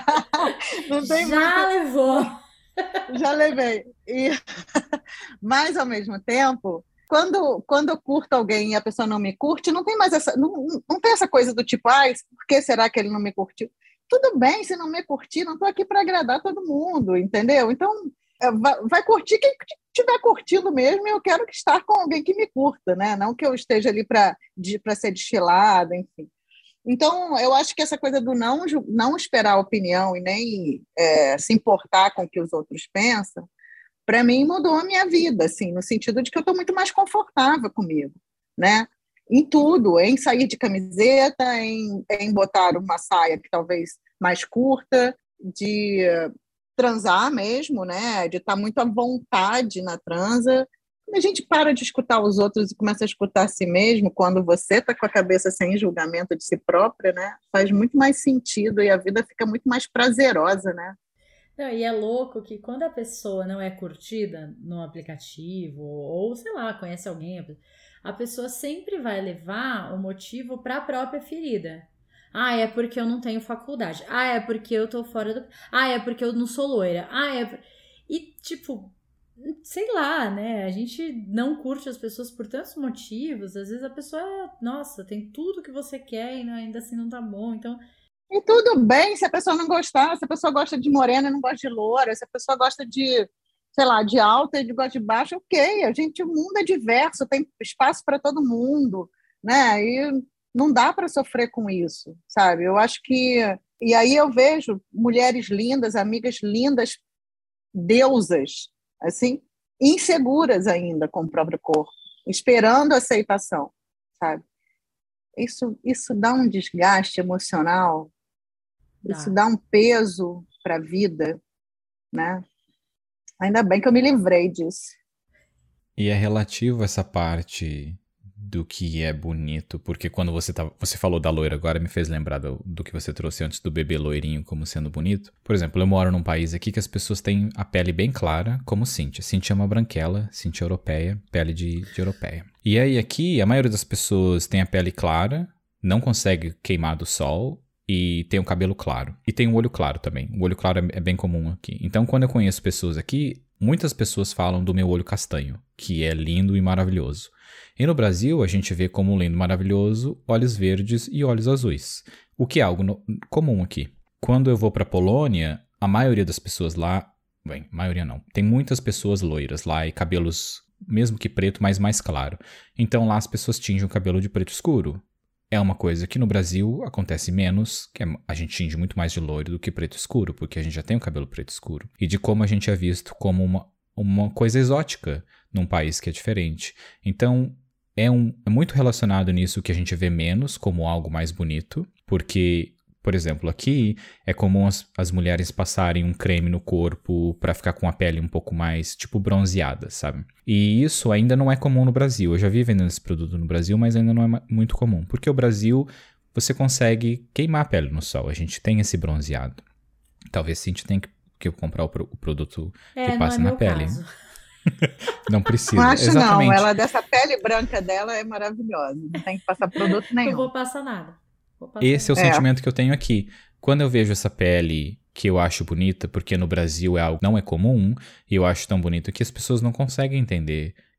não tem Já muito... levou. Já levei. E... Mas, ao mesmo tempo... Quando, quando eu curto alguém e a pessoa não me curte, não tem mais essa, não, não tem essa coisa do tipo, ai, por que será que ele não me curtiu? Tudo bem se não me curtir, não estou aqui para agradar todo mundo, entendeu? Então, vai, vai curtir quem estiver curtindo mesmo, e eu quero estar com alguém que me curta, né? Não que eu esteja ali para ser desfilada, enfim. Então, eu acho que essa coisa do não, não esperar a opinião e nem é, se importar com o que os outros pensam, para mim mudou a minha vida, assim, no sentido de que eu estou muito mais confortável comigo, né? Em tudo, em sair de camiseta, em, em botar uma saia que talvez mais curta, de transar mesmo, né? De estar muito à vontade na transa. Quando a gente para de escutar os outros e começa a escutar a si mesmo, quando você está com a cabeça sem julgamento de si própria, né? Faz muito mais sentido e a vida fica muito mais prazerosa, né? Não, e é louco que quando a pessoa não é curtida no aplicativo, ou sei lá, conhece alguém, a pessoa sempre vai levar o motivo para a própria ferida. Ah, é porque eu não tenho faculdade. Ah, é porque eu tô fora do... Ah, é porque eu não sou loira. Ah, é... E, tipo, sei lá, né? A gente não curte as pessoas por tantos motivos. Às vezes a pessoa, nossa, tem tudo que você quer e ainda assim não tá bom. Então... E tudo bem se a pessoa não gostar, se a pessoa gosta de morena e não gosta de loura, se a pessoa gosta de, sei lá, de alta e gosta de baixa, ok, a gente, o mundo é diverso, tem espaço para todo mundo, né? E não dá para sofrer com isso, sabe? Eu acho que... E aí eu vejo mulheres lindas, amigas lindas, deusas, assim, inseguras ainda com o próprio corpo, esperando a aceitação, sabe? Isso, isso dá um desgaste emocional. Isso dá um peso para a vida, né? Ainda bem que eu me livrei disso. E é relativo essa parte do que é bonito, porque quando você tá, você falou da loira agora, me fez lembrar do, do que você trouxe antes do bebê loirinho como sendo bonito. Por exemplo, eu moro num país aqui que as pessoas têm a pele bem clara, como Cíntia. Cíntia é uma branquela, Cíntia é europeia, pele de, de europeia. E aí aqui, a maioria das pessoas tem a pele clara, não consegue queimar do sol, e tem o cabelo claro. E tem o olho claro também. O olho claro é bem comum aqui. Então, quando eu conheço pessoas aqui, muitas pessoas falam do meu olho castanho, que é lindo e maravilhoso. E no Brasil, a gente vê como lindo e maravilhoso olhos verdes e olhos azuis, o que é algo no, comum aqui. Quando eu vou para a Polônia, a maioria das pessoas lá... Bem, maioria não. Tem muitas pessoas loiras lá e cabelos, mesmo que preto, mas mais claro. Então, lá as pessoas tingem o cabelo de preto escuro. É uma coisa que no Brasil acontece menos, que a gente tinge muito mais de loiro do que preto escuro, porque a gente já tem o cabelo preto escuro. E de como a gente é visto como uma, uma coisa exótica num país que é diferente. Então, é, um, é muito relacionado nisso que a gente vê menos como algo mais bonito, porque... Por exemplo, aqui é comum as, as mulheres passarem um creme no corpo para ficar com a pele um pouco mais, tipo, bronzeada, sabe? E isso ainda não é comum no Brasil. Eu já vi vendendo esse produto no Brasil, mas ainda não é muito comum. Porque o Brasil, você consegue queimar a pele no sol. A gente tem esse bronzeado. Talvez sim, a gente tenha que, que comprar o, pro, o produto é, que passa não é na meu pele. Caso. Não precisa. Não acho Exatamente. não. Ela, dessa pele branca dela é maravilhosa. Não tem que passar produto nenhum. Não vou passar nada. Esse é o é. sentimento que eu tenho aqui. Quando eu vejo essa pele que eu acho bonita, porque no Brasil é algo que não é comum, e eu acho tão bonito que as pessoas não conseguem entender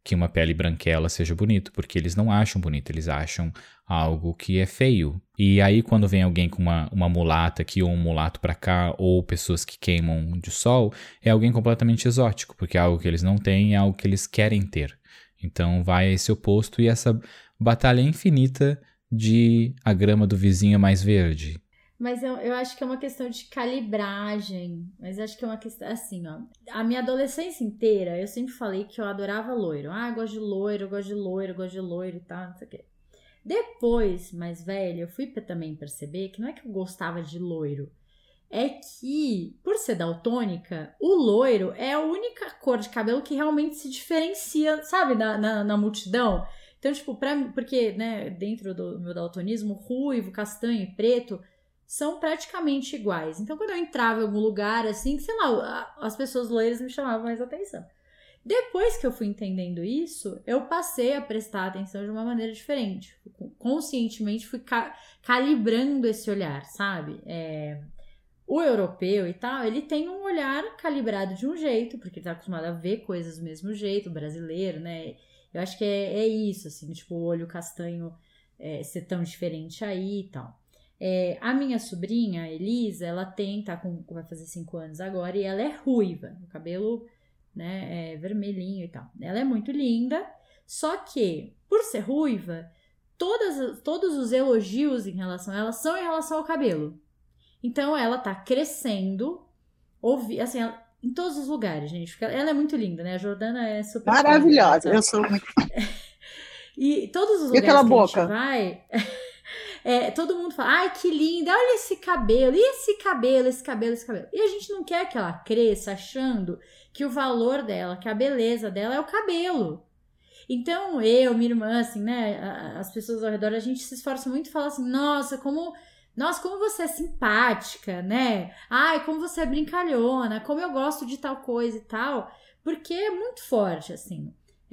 que uma pele branquela seja bonito, porque eles não acham bonito, eles acham algo que é feio. E aí quando vem alguém com uma, uma mulata aqui ou um mulato pra cá, ou pessoas que queimam de sol, é alguém completamente exótico, porque é algo que eles não têm, é algo que eles querem ter. Então vai esse oposto e essa batalha infinita de a grama do vizinho é mais verde. Mas eu, eu acho que é uma questão de calibragem. Mas acho que é uma questão, assim, ó. A minha adolescência inteira, eu sempre falei que eu adorava loiro. Ah, eu gosto de loiro, eu gosto de loiro, eu gosto de loiro e tal, não sei o quê. Depois, mais velha, eu fui pra também perceber que não é que eu gostava de loiro. É que, por ser daltônica, o loiro é a única cor de cabelo que realmente se diferencia, sabe, na, na, na multidão. Então, tipo, pra, porque, né, dentro do meu daltonismo, ruivo, castanho e preto são praticamente iguais. Então, quando eu entrava em algum lugar, assim, sei lá, as pessoas loiras me chamavam mais atenção. Depois que eu fui entendendo isso, eu passei a prestar atenção de uma maneira diferente. Conscientemente fui ca- calibrando esse olhar, sabe? É, o europeu e tal, ele tem um olhar calibrado de um jeito, porque ele tá acostumado a ver coisas do mesmo jeito, o brasileiro, né? Eu acho que é, é isso, assim, tipo, o olho castanho é, ser tão diferente aí e tal. É, a minha sobrinha, Elisa, ela tem, tá com, vai fazer cinco anos agora, e ela é ruiva, o cabelo, né, é vermelhinho e tal. Ela é muito linda, só que, por ser ruiva, todas, todos os elogios em relação a ela são em relação ao cabelo. Então, ela tá crescendo, ouvi, assim, ela, em todos os lugares, gente, porque ela é muito linda, né? A Jordana é super Maravilhosa, fã, né? eu sou muito fã. E todos os E aquela lugares que boca? a gente vai... É, todo mundo fala, ai, que linda, olha esse cabelo, e esse cabelo, esse cabelo, esse cabelo. E a gente não quer que ela cresça achando que o valor dela, que a beleza dela é o cabelo. Então, eu, minha irmã, assim, né, as pessoas ao redor, a gente se esforça muito e fala assim, nossa, como... Nossa, como você é simpática, né? Ai, como você é brincalhona, como eu gosto de tal coisa e tal. Porque é muito forte, assim.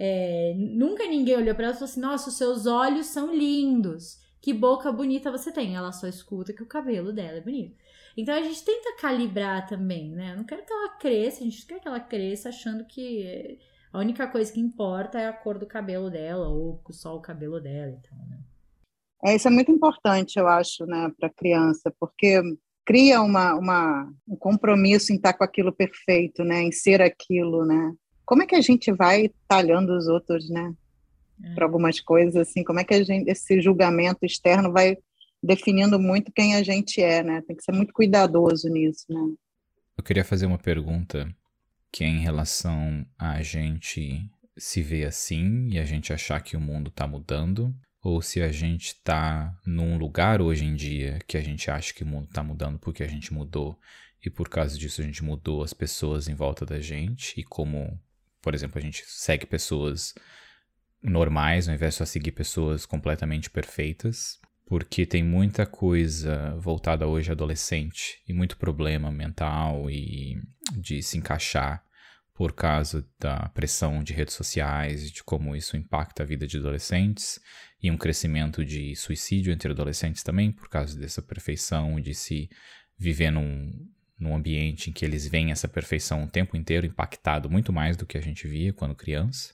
É, nunca ninguém olhou pra ela e falou assim, nossa, os seus olhos são lindos. Que boca bonita você tem. Ela só escuta que o cabelo dela é bonito. Então a gente tenta calibrar também, né? Eu não quero que ela cresça, a gente não quer que ela cresça achando que a única coisa que importa é a cor do cabelo dela ou só o cabelo dela e tal, né? É, isso é muito importante, eu acho, né, para a criança, porque cria uma, uma, um compromisso em estar com aquilo perfeito, né, em ser aquilo, né? Como é que a gente vai talhando os outros, né? É. Para algumas coisas, assim, como é que a gente, esse julgamento externo vai definindo muito quem a gente é, né? Tem que ser muito cuidadoso nisso, né? Eu queria fazer uma pergunta que é em relação a gente se ver assim e a gente achar que o mundo está mudando, ou se a gente está num lugar hoje em dia que a gente acha que o mundo está mudando porque a gente mudou e por causa disso a gente mudou as pessoas em volta da gente e como, por exemplo, a gente segue pessoas normais ao invés de só seguir pessoas completamente perfeitas, porque tem muita coisa voltada hoje adolescente e muito problema mental e de se encaixar por causa da pressão de redes sociais e de como isso impacta a vida de adolescentes e um crescimento de suicídio entre adolescentes também por causa dessa perfeição de se viver num, num ambiente em que eles veem essa perfeição o tempo inteiro impactado muito mais do que a gente via quando criança.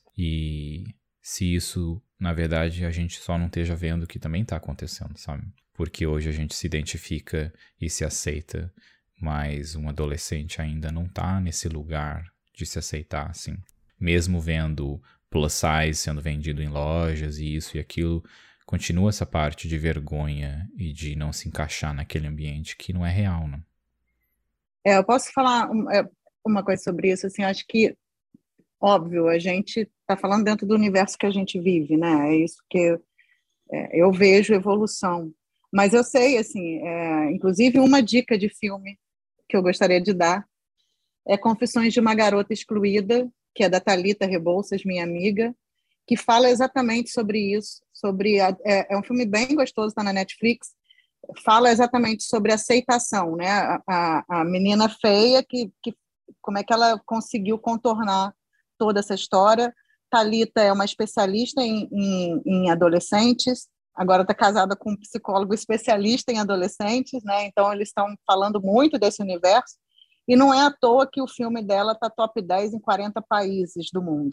E se isso, na verdade, a gente só não esteja vendo que também está acontecendo, sabe? Porque hoje a gente se identifica e se aceita, mas um adolescente ainda não está nesse lugar de se aceitar, assim. Mesmo vendo plus size sendo vendido em lojas e isso e aquilo, continua essa parte de vergonha e de não se encaixar naquele ambiente que não é real, né? É, eu posso falar uma coisa sobre isso, assim, acho que, óbvio, a gente está falando dentro do universo que a gente vive, né? É isso que é, eu vejo evolução. Mas eu sei, assim, é, inclusive uma dica de filme que eu gostaria de dar é Confissões de uma Garota Excluída, que é da Thalita Rebouças, minha amiga, que fala exatamente sobre isso, sobre a, é, é um filme bem gostoso, está na Netflix, fala exatamente sobre aceitação, né? A, a, a menina feia, que, que, como é que ela conseguiu contornar toda essa história. Thalita é uma especialista em, em, em adolescentes, agora está casada com um psicólogo especialista em adolescentes, né? Então eles estão falando muito desse universo, e não é à toa que o filme dela está top dez em quarenta países do mundo.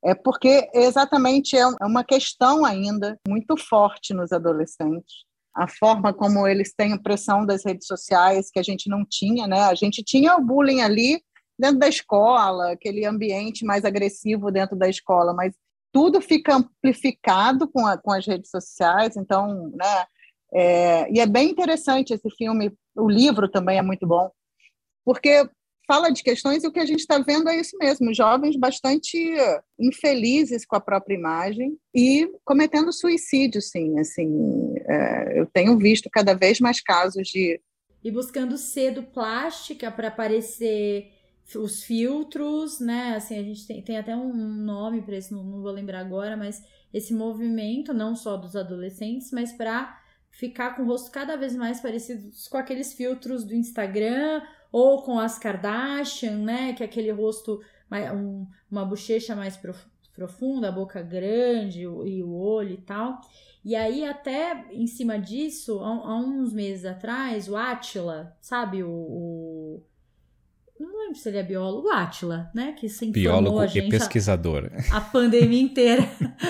É porque exatamente é uma questão ainda muito forte nos adolescentes. A forma como eles têm a pressão das redes sociais, que a gente não tinha, né? A gente tinha o bullying ali dentro da escola, aquele ambiente mais agressivo dentro da escola, mas tudo fica amplificado com, a, com as redes sociais, então, né? É, e é bem interessante esse filme, o livro também é muito bom, porque fala de questões e o que a gente está vendo é isso mesmo, jovens bastante infelizes com a própria imagem e cometendo suicídio, sim, assim, é, eu tenho visto cada vez mais casos de... E buscando cedo plástica para aparecer os filtros, né, assim, a gente tem, tem até um nome para isso, não, não vou lembrar agora, mas esse movimento, não só dos adolescentes, mas para ficar com o rosto cada vez mais parecidos com aqueles filtros do Instagram ou com as Kardashian, né? Que é aquele rosto, um, uma bochecha mais prof, profunda, a boca grande o, e o olho e tal. E aí, até em cima disso, há, há uns meses atrás, o Átila, sabe? O, o... Não lembro se ele é biólogo, o Átila, né? Que se informou biólogo a gente e pesquisador. A, a pandemia inteira.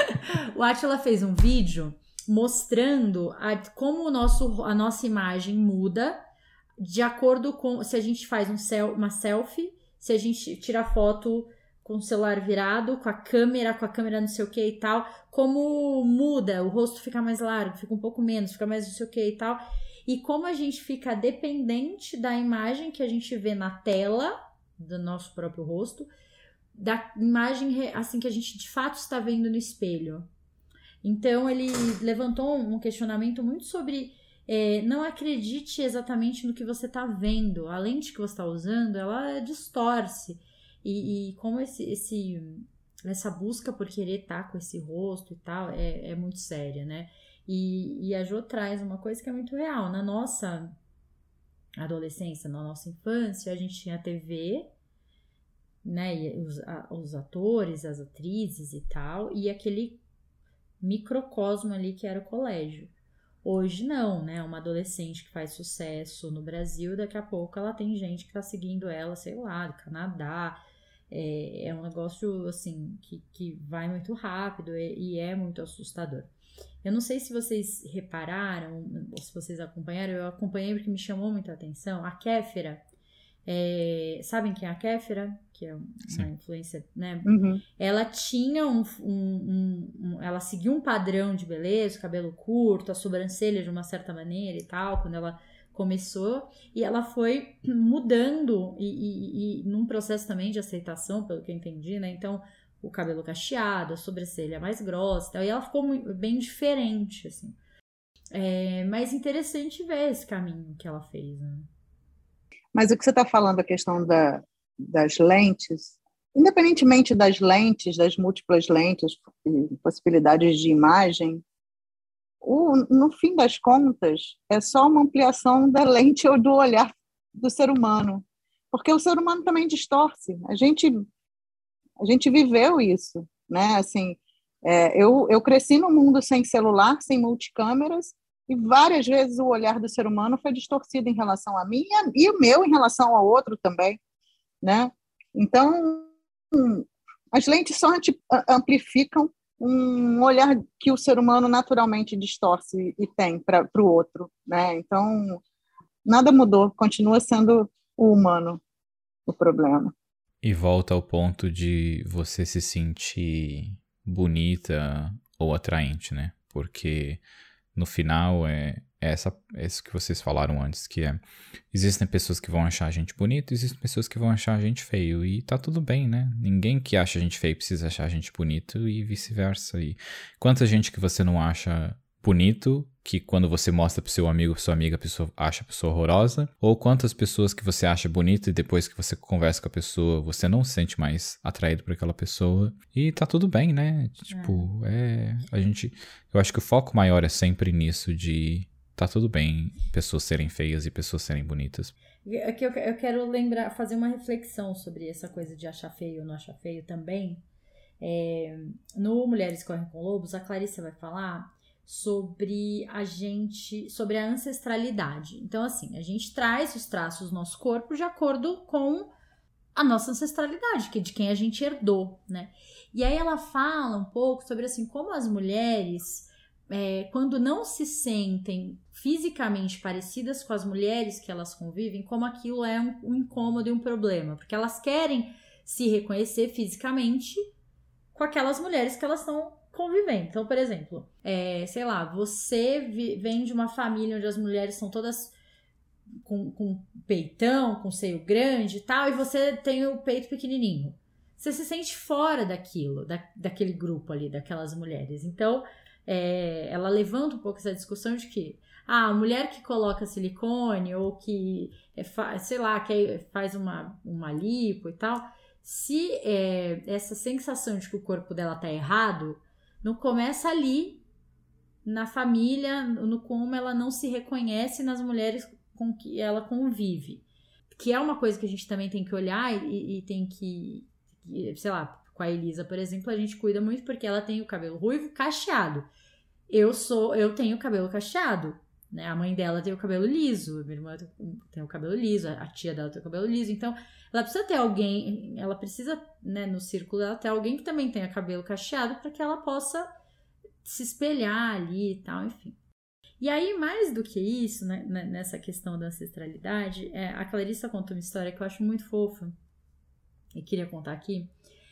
O Átila fez um vídeo mostrando a, como o nosso, a nossa imagem muda de acordo com se a gente faz um sel, uma selfie, se a gente tira foto com o celular virado, com a câmera, com a câmera não sei o que e tal, como muda, o rosto fica mais largo, fica um pouco menos, fica mais não sei o que e tal, e como a gente fica dependente da imagem que a gente vê na tela do nosso próprio rosto, da imagem assim que a gente de fato está vendo no espelho. Então ele levantou um questionamento muito sobre é, não acredite exatamente no que você está vendo. A lente que você está usando, ela distorce. E, e como esse, esse, essa busca por querer estar com esse rosto e tal é, é muito séria, né? E, e a Jo traz uma coisa que é muito real. Na nossa adolescência, na nossa infância, a gente tinha T V, né? E os, a, os atores, as atrizes e tal, e aquele microcosmo ali que era o colégio. Hoje não, né? Uma adolescente que faz sucesso no Brasil, daqui a pouco ela tem gente que tá seguindo ela, sei lá, do Canadá. É, é um negócio, assim, que, que vai muito rápido e, e é muito assustador. Eu não sei se vocês repararam, ou se vocês acompanharam, eu acompanhei porque me chamou muita atenção. A Kéfera, é, sabem quem é a Kéfera? Que é uma Sim. influência, né? Uhum. Ela tinha um, um, um, um... Ela seguiu um padrão de beleza, cabelo curto, a sobrancelha de uma certa maneira e tal, quando ela começou. E ela foi mudando e, e, e num processo também de aceitação, pelo que eu entendi, né? Então, o cabelo cacheado, a sobrancelha mais grossa e tal. E ela ficou muito, bem diferente, assim. É, mas interessante ver esse caminho que ela fez, né? Mas o que você está falando, a questão da, das lentes, independentemente das lentes, das múltiplas lentes e possibilidades de imagem, o, no fim das contas, é só uma ampliação da lente ou do olhar do ser humano. Porque o ser humano também distorce. A gente, a gente viveu isso, né? Assim, é, eu, eu cresci num mundo sem celular, sem multicâmeras, e várias vezes o olhar do ser humano foi distorcido em relação a mim e o meu em relação ao outro também, né? Então, as lentes só amplificam um olhar que o ser humano naturalmente distorce e tem para o outro, né? Então, nada mudou, continua sendo o humano o problema. E volta ao ponto de você se sentir bonita ou atraente, né? Porque no final é, é, essa, é isso que vocês falaram antes, que é existem pessoas que vão achar a gente bonito, existem pessoas que vão achar a gente feio, e tá tudo bem, né? Ninguém que acha a gente feio precisa achar a gente bonito e vice-versa. E quanta gente que você não acha bonito, que quando você mostra pro seu amigo, pra sua amiga, a pessoa acha a pessoa horrorosa, ou quantas pessoas que você acha bonita e depois que você conversa com a pessoa, você não se sente mais atraído por aquela pessoa, e tá tudo bem, né? Tipo, é, a gente, eu acho que o foco maior é sempre nisso de tá tudo bem pessoas serem feias e pessoas serem bonitas. Aqui eu, eu quero lembrar, fazer uma reflexão sobre essa coisa de achar feio ou não achar feio também. É, no Mulheres Correm com Lobos, a Clarissa vai falar sobre a gente, sobre a ancestralidade. Então, assim, a gente traz os traços do nosso corpo de acordo com a nossa ancestralidade, que é de quem a gente herdou, né? E aí ela fala um pouco sobre assim, como as mulheres, é, quando não se sentem fisicamente parecidas com as mulheres que elas convivem, como aquilo é um, um incômodo e um problema, porque elas querem se reconhecer fisicamente com aquelas mulheres que elas estão convivendo. Então, por exemplo, é, sei lá, você vem de uma família onde as mulheres são todas com, com peitão, com seio grande e tal, e você tem o peito pequenininho. Você se sente fora daquilo, da, daquele grupo ali, daquelas mulheres. Então, é, ela levanta um pouco essa discussão de que ah, a mulher que coloca silicone ou que, é, sei lá, que faz uma, uma lipo e tal, se é, essa sensação de que o corpo dela tá errado, não começa ali na família, no como ela não se reconhece nas mulheres com que ela convive. Que é uma coisa que a gente também tem que olhar e, e tem que, sei lá, com a Elisa, por exemplo, a gente cuida muito porque ela tem o cabelo ruivo cacheado. Eu sou, eu tenho cabelo cacheado, né? A mãe dela tem o cabelo liso, a minha irmã tem o cabelo liso, a tia dela tem o cabelo liso, então ela precisa ter alguém, ela precisa, né, no círculo dela ter alguém que também tenha cabelo cacheado para que ela possa se espelhar ali e tal, enfim. E aí, mais do que isso, né, nessa questão da ancestralidade, é, a Clarissa conta uma história que eu acho muito fofa e queria contar aqui.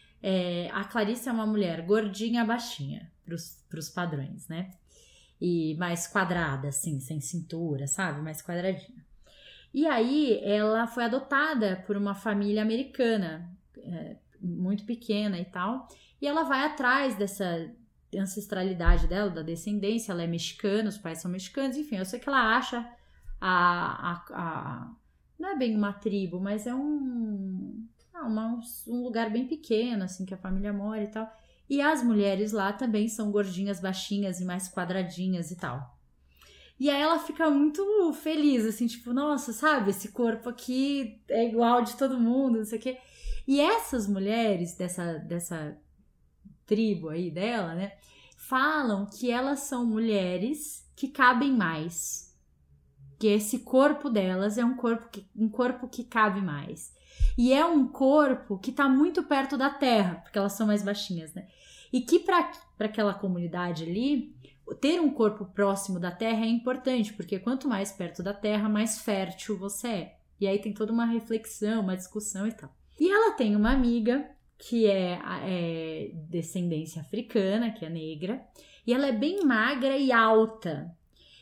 É, a Clarissa é uma mulher gordinha, baixinha, para os padrões, né? E mais quadrada, assim, sem cintura, sabe? Mais quadradinha. E aí, ela foi adotada por uma família americana, é, muito pequena e tal, e ela vai atrás dessa ancestralidade dela, da descendência, ela é mexicana, os pais são mexicanos, enfim, eu sei que ela acha a... a, a não é bem uma tribo, mas é um, uma, um lugar bem pequeno, assim, que a família mora e tal. E as mulheres lá também são gordinhas, baixinhas e mais quadradinhas e tal. E aí ela fica muito feliz, assim, tipo, nossa, sabe, esse corpo aqui é igual de todo mundo, não sei o quê. E essas mulheres dessa, dessa tribo aí dela, né, falam que elas são mulheres que cabem mais. Que esse corpo delas é um corpo que, um corpo que cabe mais. E é um corpo que tá muito perto da terra, porque elas são mais baixinhas, né? E que para aquela comunidade ali, ter um corpo próximo da terra é importante, porque quanto mais perto da terra, mais fértil você é. E aí tem toda uma reflexão, uma discussão e tal. E ela tem uma amiga que é, é descendência africana, que é negra, e ela é bem magra e alta.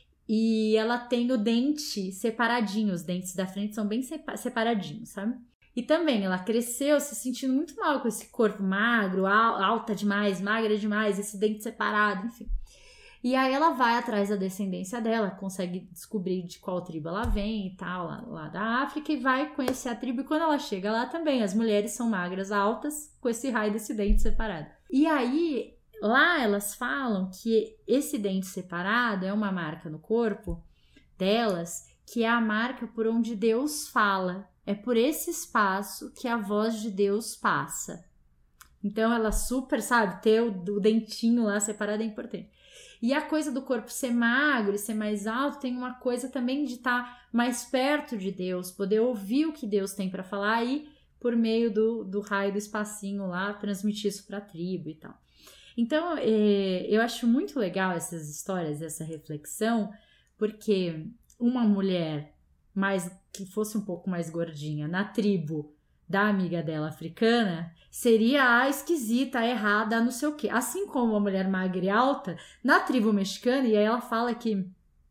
E ela tem o dente separadinho, os dentes da frente são bem separadinhos, sabe? E também ela cresceu se sentindo muito mal com esse corpo magro, alta demais, magra demais, esse dente separado, enfim. E aí ela vai atrás da descendência dela, consegue descobrir de qual tribo ela vem e tal, lá, lá da África, e vai conhecer a tribo. E quando ela chega lá também, as mulheres são magras, altas, com esse raio desse dente separado. E aí, lá elas falam que esse dente separado é uma marca no corpo delas, que é a marca por onde Deus fala. É por esse espaço que a voz de Deus passa. Então ela super, sabe, ter o, o dentinho lá separado é importante. E a coisa do corpo ser magro e ser mais alto tem uma coisa também de estar mais perto de Deus, poder ouvir o que Deus tem para falar e, por meio do, do raio do espacinho lá, transmitir isso para a tribo e tal. Então, é, eu acho muito legal essas histórias, essa reflexão, porque uma mulher mais que fosse um pouco mais gordinha na tribo da amiga dela africana seria a esquisita, a errada, a não sei o quê. Assim como a mulher magra e alta na tribo mexicana, e aí ela fala que,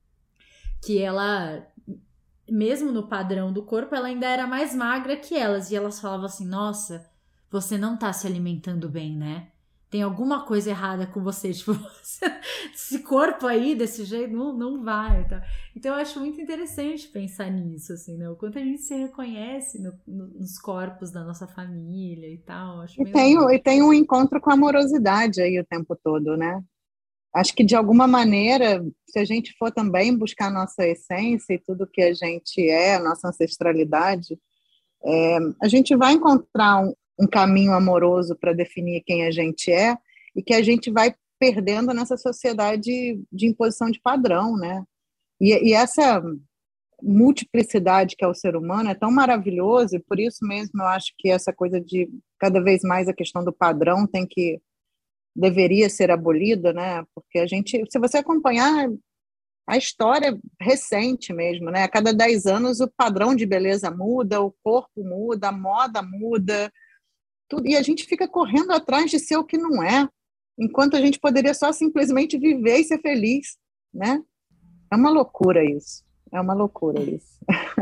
que ela, mesmo no padrão do corpo, ela ainda era mais magra que elas. E elas falavam assim, nossa, você não tá se alimentando bem, né? Tem alguma coisa errada com você, tipo, esse corpo aí, desse jeito, não, não vai. Tá? Então, eu acho muito interessante pensar nisso, assim, né? O quanto a gente se reconhece no, no, nos corpos da nossa família e tal. Acho e, tem, e tem um encontro com a amorosidade aí o tempo todo, né? Acho que, de alguma maneira, se a gente for também buscar a nossa essência e tudo que a gente é, a nossa ancestralidade, é, a gente vai encontrar um um caminho amoroso para definir quem a gente é e que a gente vai perdendo nessa sociedade de imposição de padrão, né? E, e essa, multiplicidade que é o ser humano é tão maravilhoso, e por isso mesmo eu acho que essa coisa de cada vez mais a questão do padrão tem que deveria ser abolida, né? Porque a gente, se você acompanhar a história recente mesmo, né? A cada dez anos o padrão de beleza muda, o corpo muda, a moda muda, tudo, e a gente fica correndo atrás de ser o que não é, enquanto a gente poderia só simplesmente viver e ser feliz, né? É uma loucura isso. É uma loucura isso.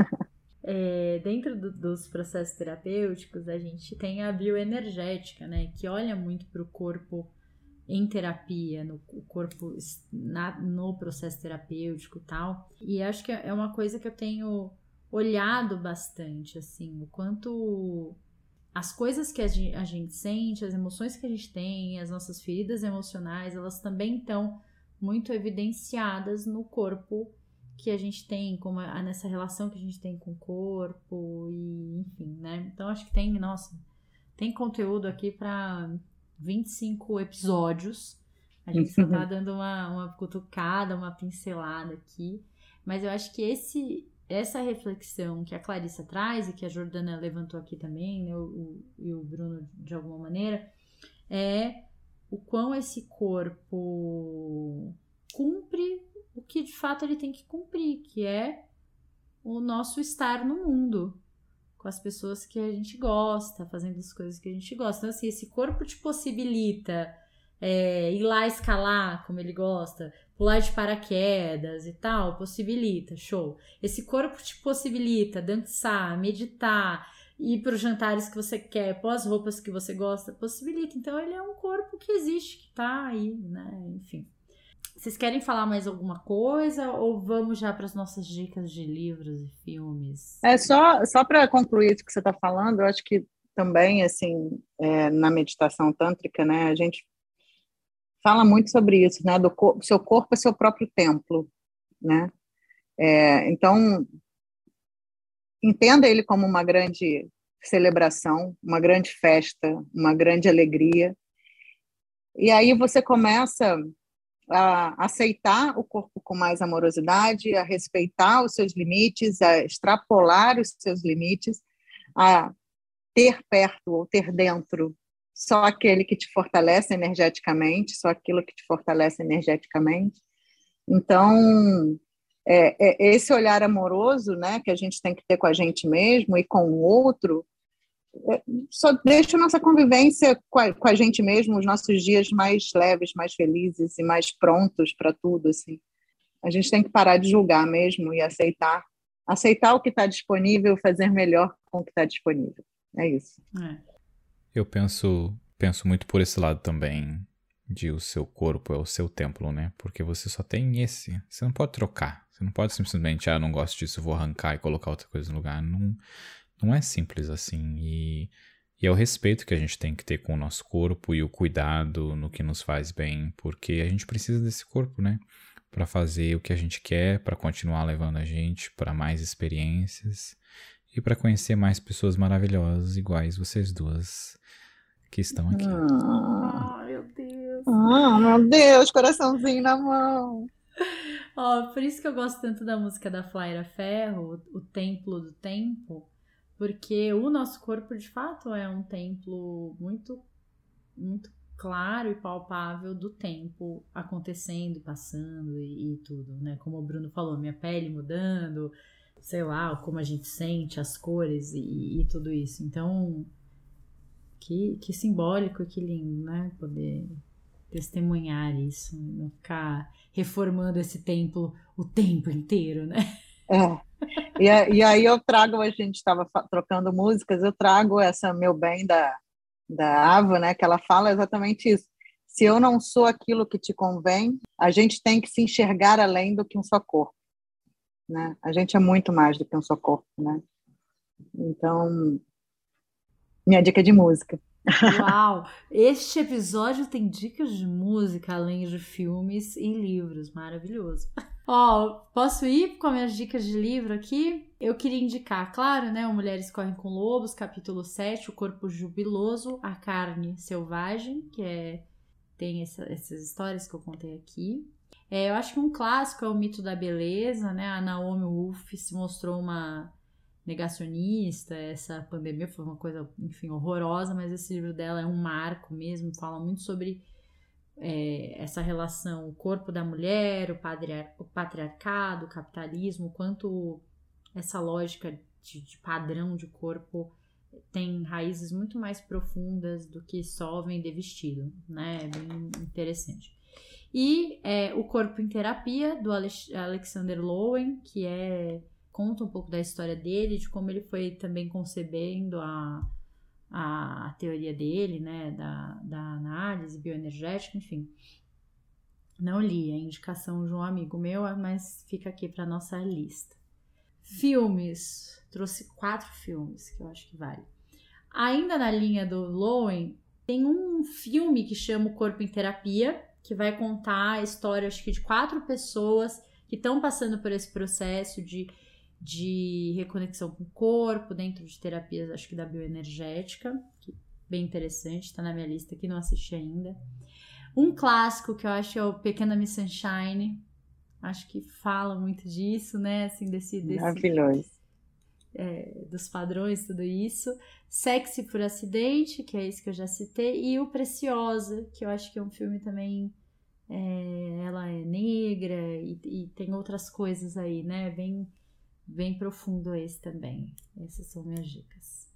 É, dentro do, dos processos terapêuticos, a gente tem a bioenergética, né? Que olha muito para o corpo em terapia, no o corpo na, no processo terapêutico e tal. E acho que é uma coisa que eu tenho olhado bastante, assim, o quanto as coisas que a gente, a gente sente, as emoções que a gente tem, as nossas feridas emocionais, elas também estão muito evidenciadas no corpo que a gente tem, como a, nessa relação que a gente tem com o corpo, e enfim, né? Então acho que tem, nossa, tem conteúdo aqui para vinte e cinco episódios. A gente só tá dando uma, uma cutucada, uma pincelada aqui. Mas eu acho que esse, essa reflexão que a Clarissa traz e que a Jordana levantou aqui também, né, o, o, e o Bruno de alguma maneira, é o quão esse corpo cumpre o que de fato ele tem que cumprir, que é o nosso estar no mundo, com as pessoas que a gente gosta, fazendo as coisas que a gente gosta. Então, assim, esse corpo te possibilita é, ir lá escalar como ele gosta, pular de paraquedas e tal, possibilita, show. Esse corpo te possibilita dançar, meditar, ir para os jantares que você quer, pôr as roupas que você gosta, possibilita. Então, ele é um corpo que existe, que tá aí, né? Enfim. Vocês querem falar mais alguma coisa ou vamos já para as nossas dicas de livros e filmes? É só, só para concluir isso que você está falando, eu acho que também, assim, é, na meditação tântrica, né, a gente fala muito sobre isso, né, do cor- seu corpo é seu próprio templo, né? É, então, entenda ele como uma grande celebração, uma grande festa, uma grande alegria. E aí você começa a aceitar o corpo com mais amorosidade, a respeitar os seus limites, a extrapolar os seus limites, a ter perto ou ter dentro só aquele que te fortalece energeticamente, só aquilo que te fortalece energeticamente. Então, é, é esse olhar amoroso, né, que a gente tem que ter com a gente mesmo e com o outro, só deixa a nossa convivência com a, com a gente mesmo, os nossos dias mais leves, mais felizes e mais prontos para tudo, assim. A gente tem que parar de julgar mesmo e aceitar, aceitar o que está disponível, fazer melhor com o que está disponível. É isso. É. Eu penso, penso muito por esse lado também, de o seu corpo é o seu templo, né? Porque você só tem esse, você não pode trocar, você não pode simplesmente, ah, não gosto disso, vou arrancar e colocar outra coisa no lugar, não... Não é simples assim, e, e é o respeito que a gente tem que ter com o nosso corpo e o cuidado no que nos faz bem, porque a gente precisa desse corpo, né? Para fazer o que a gente quer, para continuar levando a gente para mais experiências e para conhecer mais pessoas maravilhosas iguais vocês duas que estão aqui. Ah, Oh, meu Deus. ah, meu Deus, coraçãozinho na mão. Ó, por isso que eu gosto tanto da música da Flaira Ferro, o Templo do Tempo, porque o nosso corpo, de fato, é um templo muito, muito claro e palpável do tempo acontecendo, passando e, e tudo, né? Como o Bruno falou, minha pele mudando, sei lá, como a gente sente, as cores e, e tudo isso. Então, que, que simbólico e que lindo, né? Poder testemunhar isso, não ficar reformando esse templo o tempo inteiro, né? É. E, e aí eu trago, a gente estava trocando músicas, eu trago essa Meu Bem da, da Ava, né, que ela fala exatamente isso. Se eu não sou aquilo que te convém, a gente tem que se enxergar além do que um só corpo, né? A gente é muito mais do que um só corpo, né? Então, minha dica de música. Uau! Este episódio tem dicas de música, além de filmes e livros. Maravilhoso. Ó, oh, posso ir com as minhas dicas de livro aqui? Eu queria indicar, claro, né? O Mulheres Correm com Lobos, capítulo sete, O Corpo Jubiloso, A Carne Selvagem, que é, tem essa, essas histórias que eu contei aqui. É, eu acho que um clássico é o Mito da Beleza, né? A Naomi Wolf se mostrou uma negacionista, essa pandemia foi uma coisa, enfim, horrorosa, mas esse livro dela é um marco mesmo, fala muito sobre é, essa relação, o corpo da mulher, o, patriar- o patriarcado, o capitalismo, o quanto essa lógica de, de padrão de corpo tem raízes muito mais profundas do que só vender vestido, né? É bem interessante. E é, O Corpo em Terapia, do Alex- Alexander Lowen, que é, conta um pouco da história dele, de como ele foi também concebendo a, a, a teoria dele, né? Da, da análise bioenergética, enfim. Não li, a indicação de um amigo meu, mas fica aqui para nossa lista. Filmes. Trouxe quatro filmes que eu acho que vale. Ainda na linha do Lowen, tem um filme que chama O Corpo em Terapia, que vai contar a história, acho que, de quatro pessoas que estão passando por esse processo de, de reconexão com o corpo, dentro de terapias, acho que da bioenergética, que é bem interessante, está na minha lista aqui, não assisti ainda. Um clássico que eu acho é o Pequena Miss Sunshine, acho que fala muito disso, né, assim, desse... desse Maravilhoso. É, dos padrões, tudo isso. Sexy por Acidente, que é esse que eu já citei, e o Preciosa, que eu acho que é um filme também, é, ela é negra e, e tem outras coisas aí, né, bem, bem profundo esse também. Essas são minhas dicas.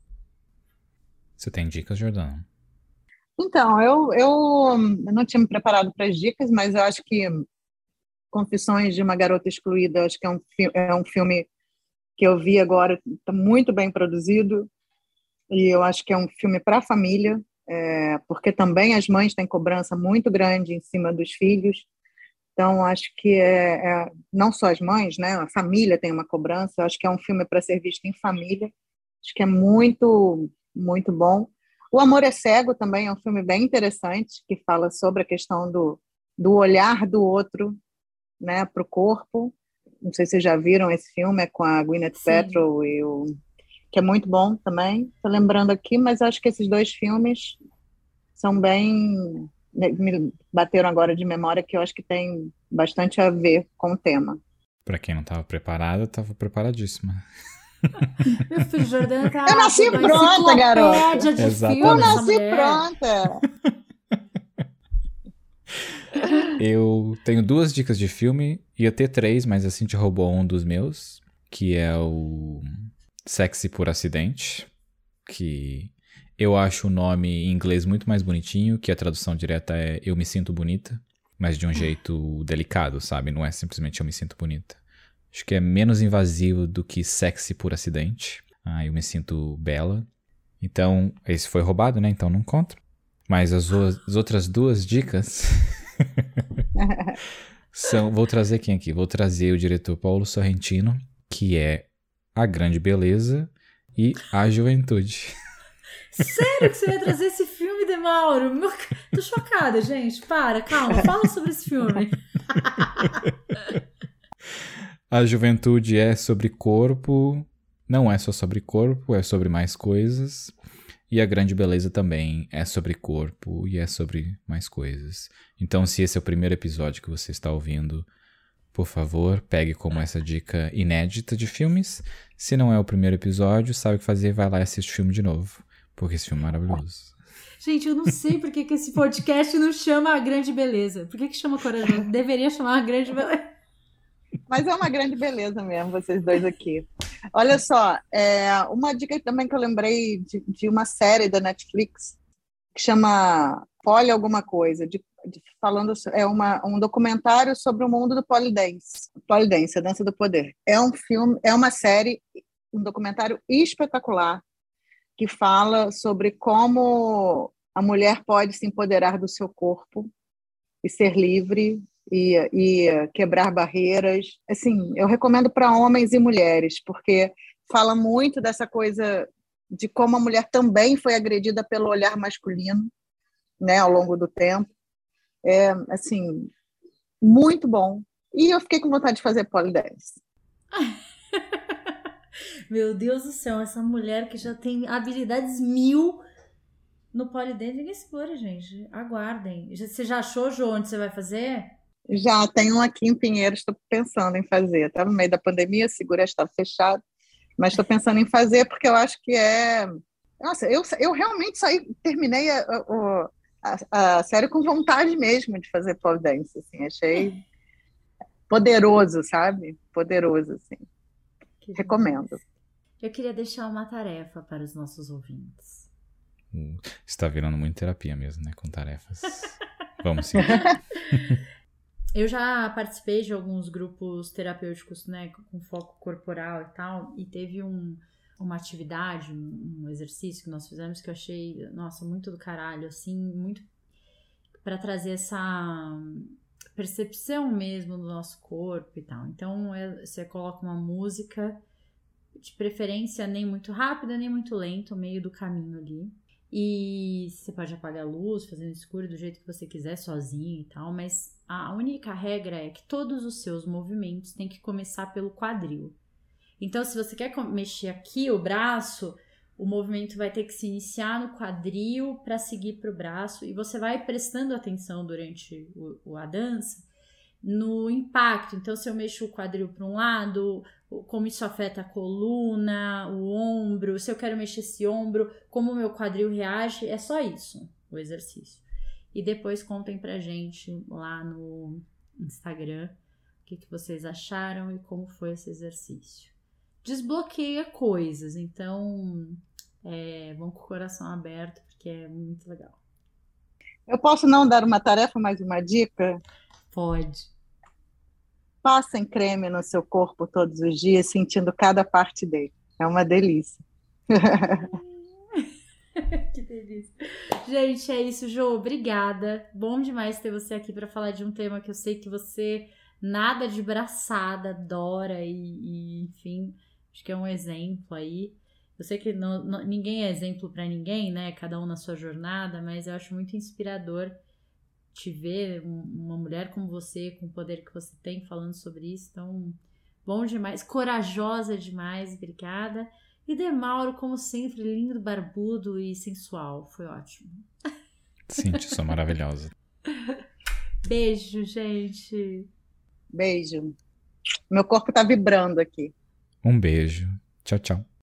Você tem dicas, Jordana? Então, eu, eu não tinha me preparado para as dicas, mas eu acho que Confissões de uma Garota Excluída, acho que é um, é um filme que eu vi agora, está muito bem produzido, e eu acho que é um filme para a família, é, porque também as mães têm cobrança muito grande em cima dos filhos, então acho que é, é, não só as mães, né, a família tem uma cobrança, eu acho que é um filme para ser visto em família, acho que é muito, muito bom. O Amor é Cego também é um filme bem interessante, que fala sobre a questão do, do olhar do outro, né, para o corpo. Não sei se vocês já viram esse filme, é com a Gwyneth Sim. Paltrow, e o, que é muito bom também. Estou lembrando aqui, mas acho que esses dois filmes são bem... me bateram agora de memória, que eu acho que tem bastante a ver com o tema. Pra quem não tava preparado, eu tava preparadíssima. Meu filho, Jordana tá... Eu nasci pronta, garota! De Exatamente. Eu filme, essa nasci mulher. pronta! Eu tenho duas dicas de filme, ia ter três, mas a Cintia roubou um dos meus, que é o Sexy por Acidente, que eu acho o nome em inglês muito mais bonitinho, que a tradução direta é Eu Me Sinto Bonita, mas de um jeito delicado, sabe? Não é simplesmente Eu Me Sinto Bonita. Acho que é menos invasivo do que Sexy por Acidente. Ah, eu me sinto bela. Então, esse foi roubado, né? Então não conta. Mas as, o- as outras duas dicas... São, vou trazer quem aqui? Vou trazer o diretor Paulo Sorrentino, que é A Grande Beleza e A Juventude. Sério que você ia trazer esse filme, Demauro? Meu... Tô chocada, gente. Para, calma, fala sobre esse filme. A Juventude é sobre corpo, não é só sobre corpo, é sobre mais coisas. E A Grande Beleza também é sobre corpo e é sobre mais coisas. Então, se esse é o primeiro episódio que você está ouvindo, por favor, pegue como essa dica inédita de filmes. Se não é o primeiro episódio, sabe o que fazer, vai lá e assiste o filme de novo. Porque esse filme é maravilhoso. Gente, eu não sei por que, que esse podcast não chama A Grande Beleza. Por que, que chama Corajoso? Deveria chamar A Grande Beleza. Mas é uma grande beleza mesmo, vocês dois aqui. Olha só, é, uma dica também que eu lembrei de, de uma série da Netflix que chama Poli Alguma Coisa, de, de, falando, é uma, um documentário sobre o mundo do polydance. Polydance, a dança do poder. É um filme, é uma série, um documentário espetacular que fala sobre como a mulher pode se empoderar do seu corpo e ser livre e, e quebrar barreiras. Assim, eu recomendo para homens e mulheres, porque fala muito dessa coisa de como a mulher também foi agredida pelo olhar masculino, né, ao longo do tempo. É, assim, muito bom. E eu fiquei com vontade de fazer polydance. Meu Deus do céu, essa mulher que já tem habilidades mil no polydance, ninguém segura, gente. Aguardem. Você já achou, Jô, onde você vai fazer? Já tem um aqui em Pinheiros, estou pensando em fazer. Está no meio da pandemia, a Segura está fechado, mas estou pensando em fazer porque eu acho que é... Nossa, eu, eu realmente saí, terminei a, a, a, a série com vontade mesmo de fazer pole dance, assim, achei poderoso, sabe? Poderoso, assim. Que Recomendo. demais. Eu queria deixar uma tarefa para os nossos ouvintes. Uh, está virando muito terapia mesmo, né? Com tarefas. Vamos sim. Eu já participei de alguns grupos terapêuticos, né? Com foco corporal e tal. E teve um, uma atividade, um, um exercício que nós fizemos que eu achei, nossa, muito do caralho, assim. Muito para trazer essa percepção mesmo do nosso corpo e tal. Então, é, você coloca uma música, de preferência nem muito rápida, nem muito lenta, meio do caminho ali. E você pode apagar a luz, fazendo escuro do jeito que você quiser, sozinho e tal, mas a única regra é que todos os seus movimentos têm que começar pelo quadril. Então, se você quer mexer aqui o braço, o movimento vai ter que se iniciar no quadril para seguir para o braço, e você vai prestando atenção durante o, a dança no impacto. Então, se eu mexo o quadril para um lado, como isso afeta a coluna, o ombro, se eu quero mexer esse ombro, como o meu quadril reage, é só isso, o exercício. E depois contem pra gente lá no Instagram o que, que vocês acharam e como foi esse exercício. Desbloqueia coisas, então é, vão com o coração aberto, porque é muito legal. Eu posso não dar uma tarefa, mas uma dica? Pode. Passem creme no seu corpo todos os dias, sentindo cada parte dele. É uma delícia. Que delícia. Gente, é isso, Jô. Obrigada. Bom demais ter você aqui para falar de um tema que eu sei que você nada de braçada, adora e, e enfim, acho que é um exemplo aí. Eu sei que não, não, ninguém é exemplo para ninguém, né? Cada um na sua jornada, mas eu acho muito inspirador te ver, uma mulher como você, com o poder que você tem, falando sobre isso. Então, bom demais, corajosa demais, obrigada. E Demauro, como sempre, lindo, barbudo e sensual. Foi ótimo. Cintia, sou maravilhosa. Beijo, gente. Beijo. Meu corpo tá vibrando aqui. Um beijo. Tchau, tchau.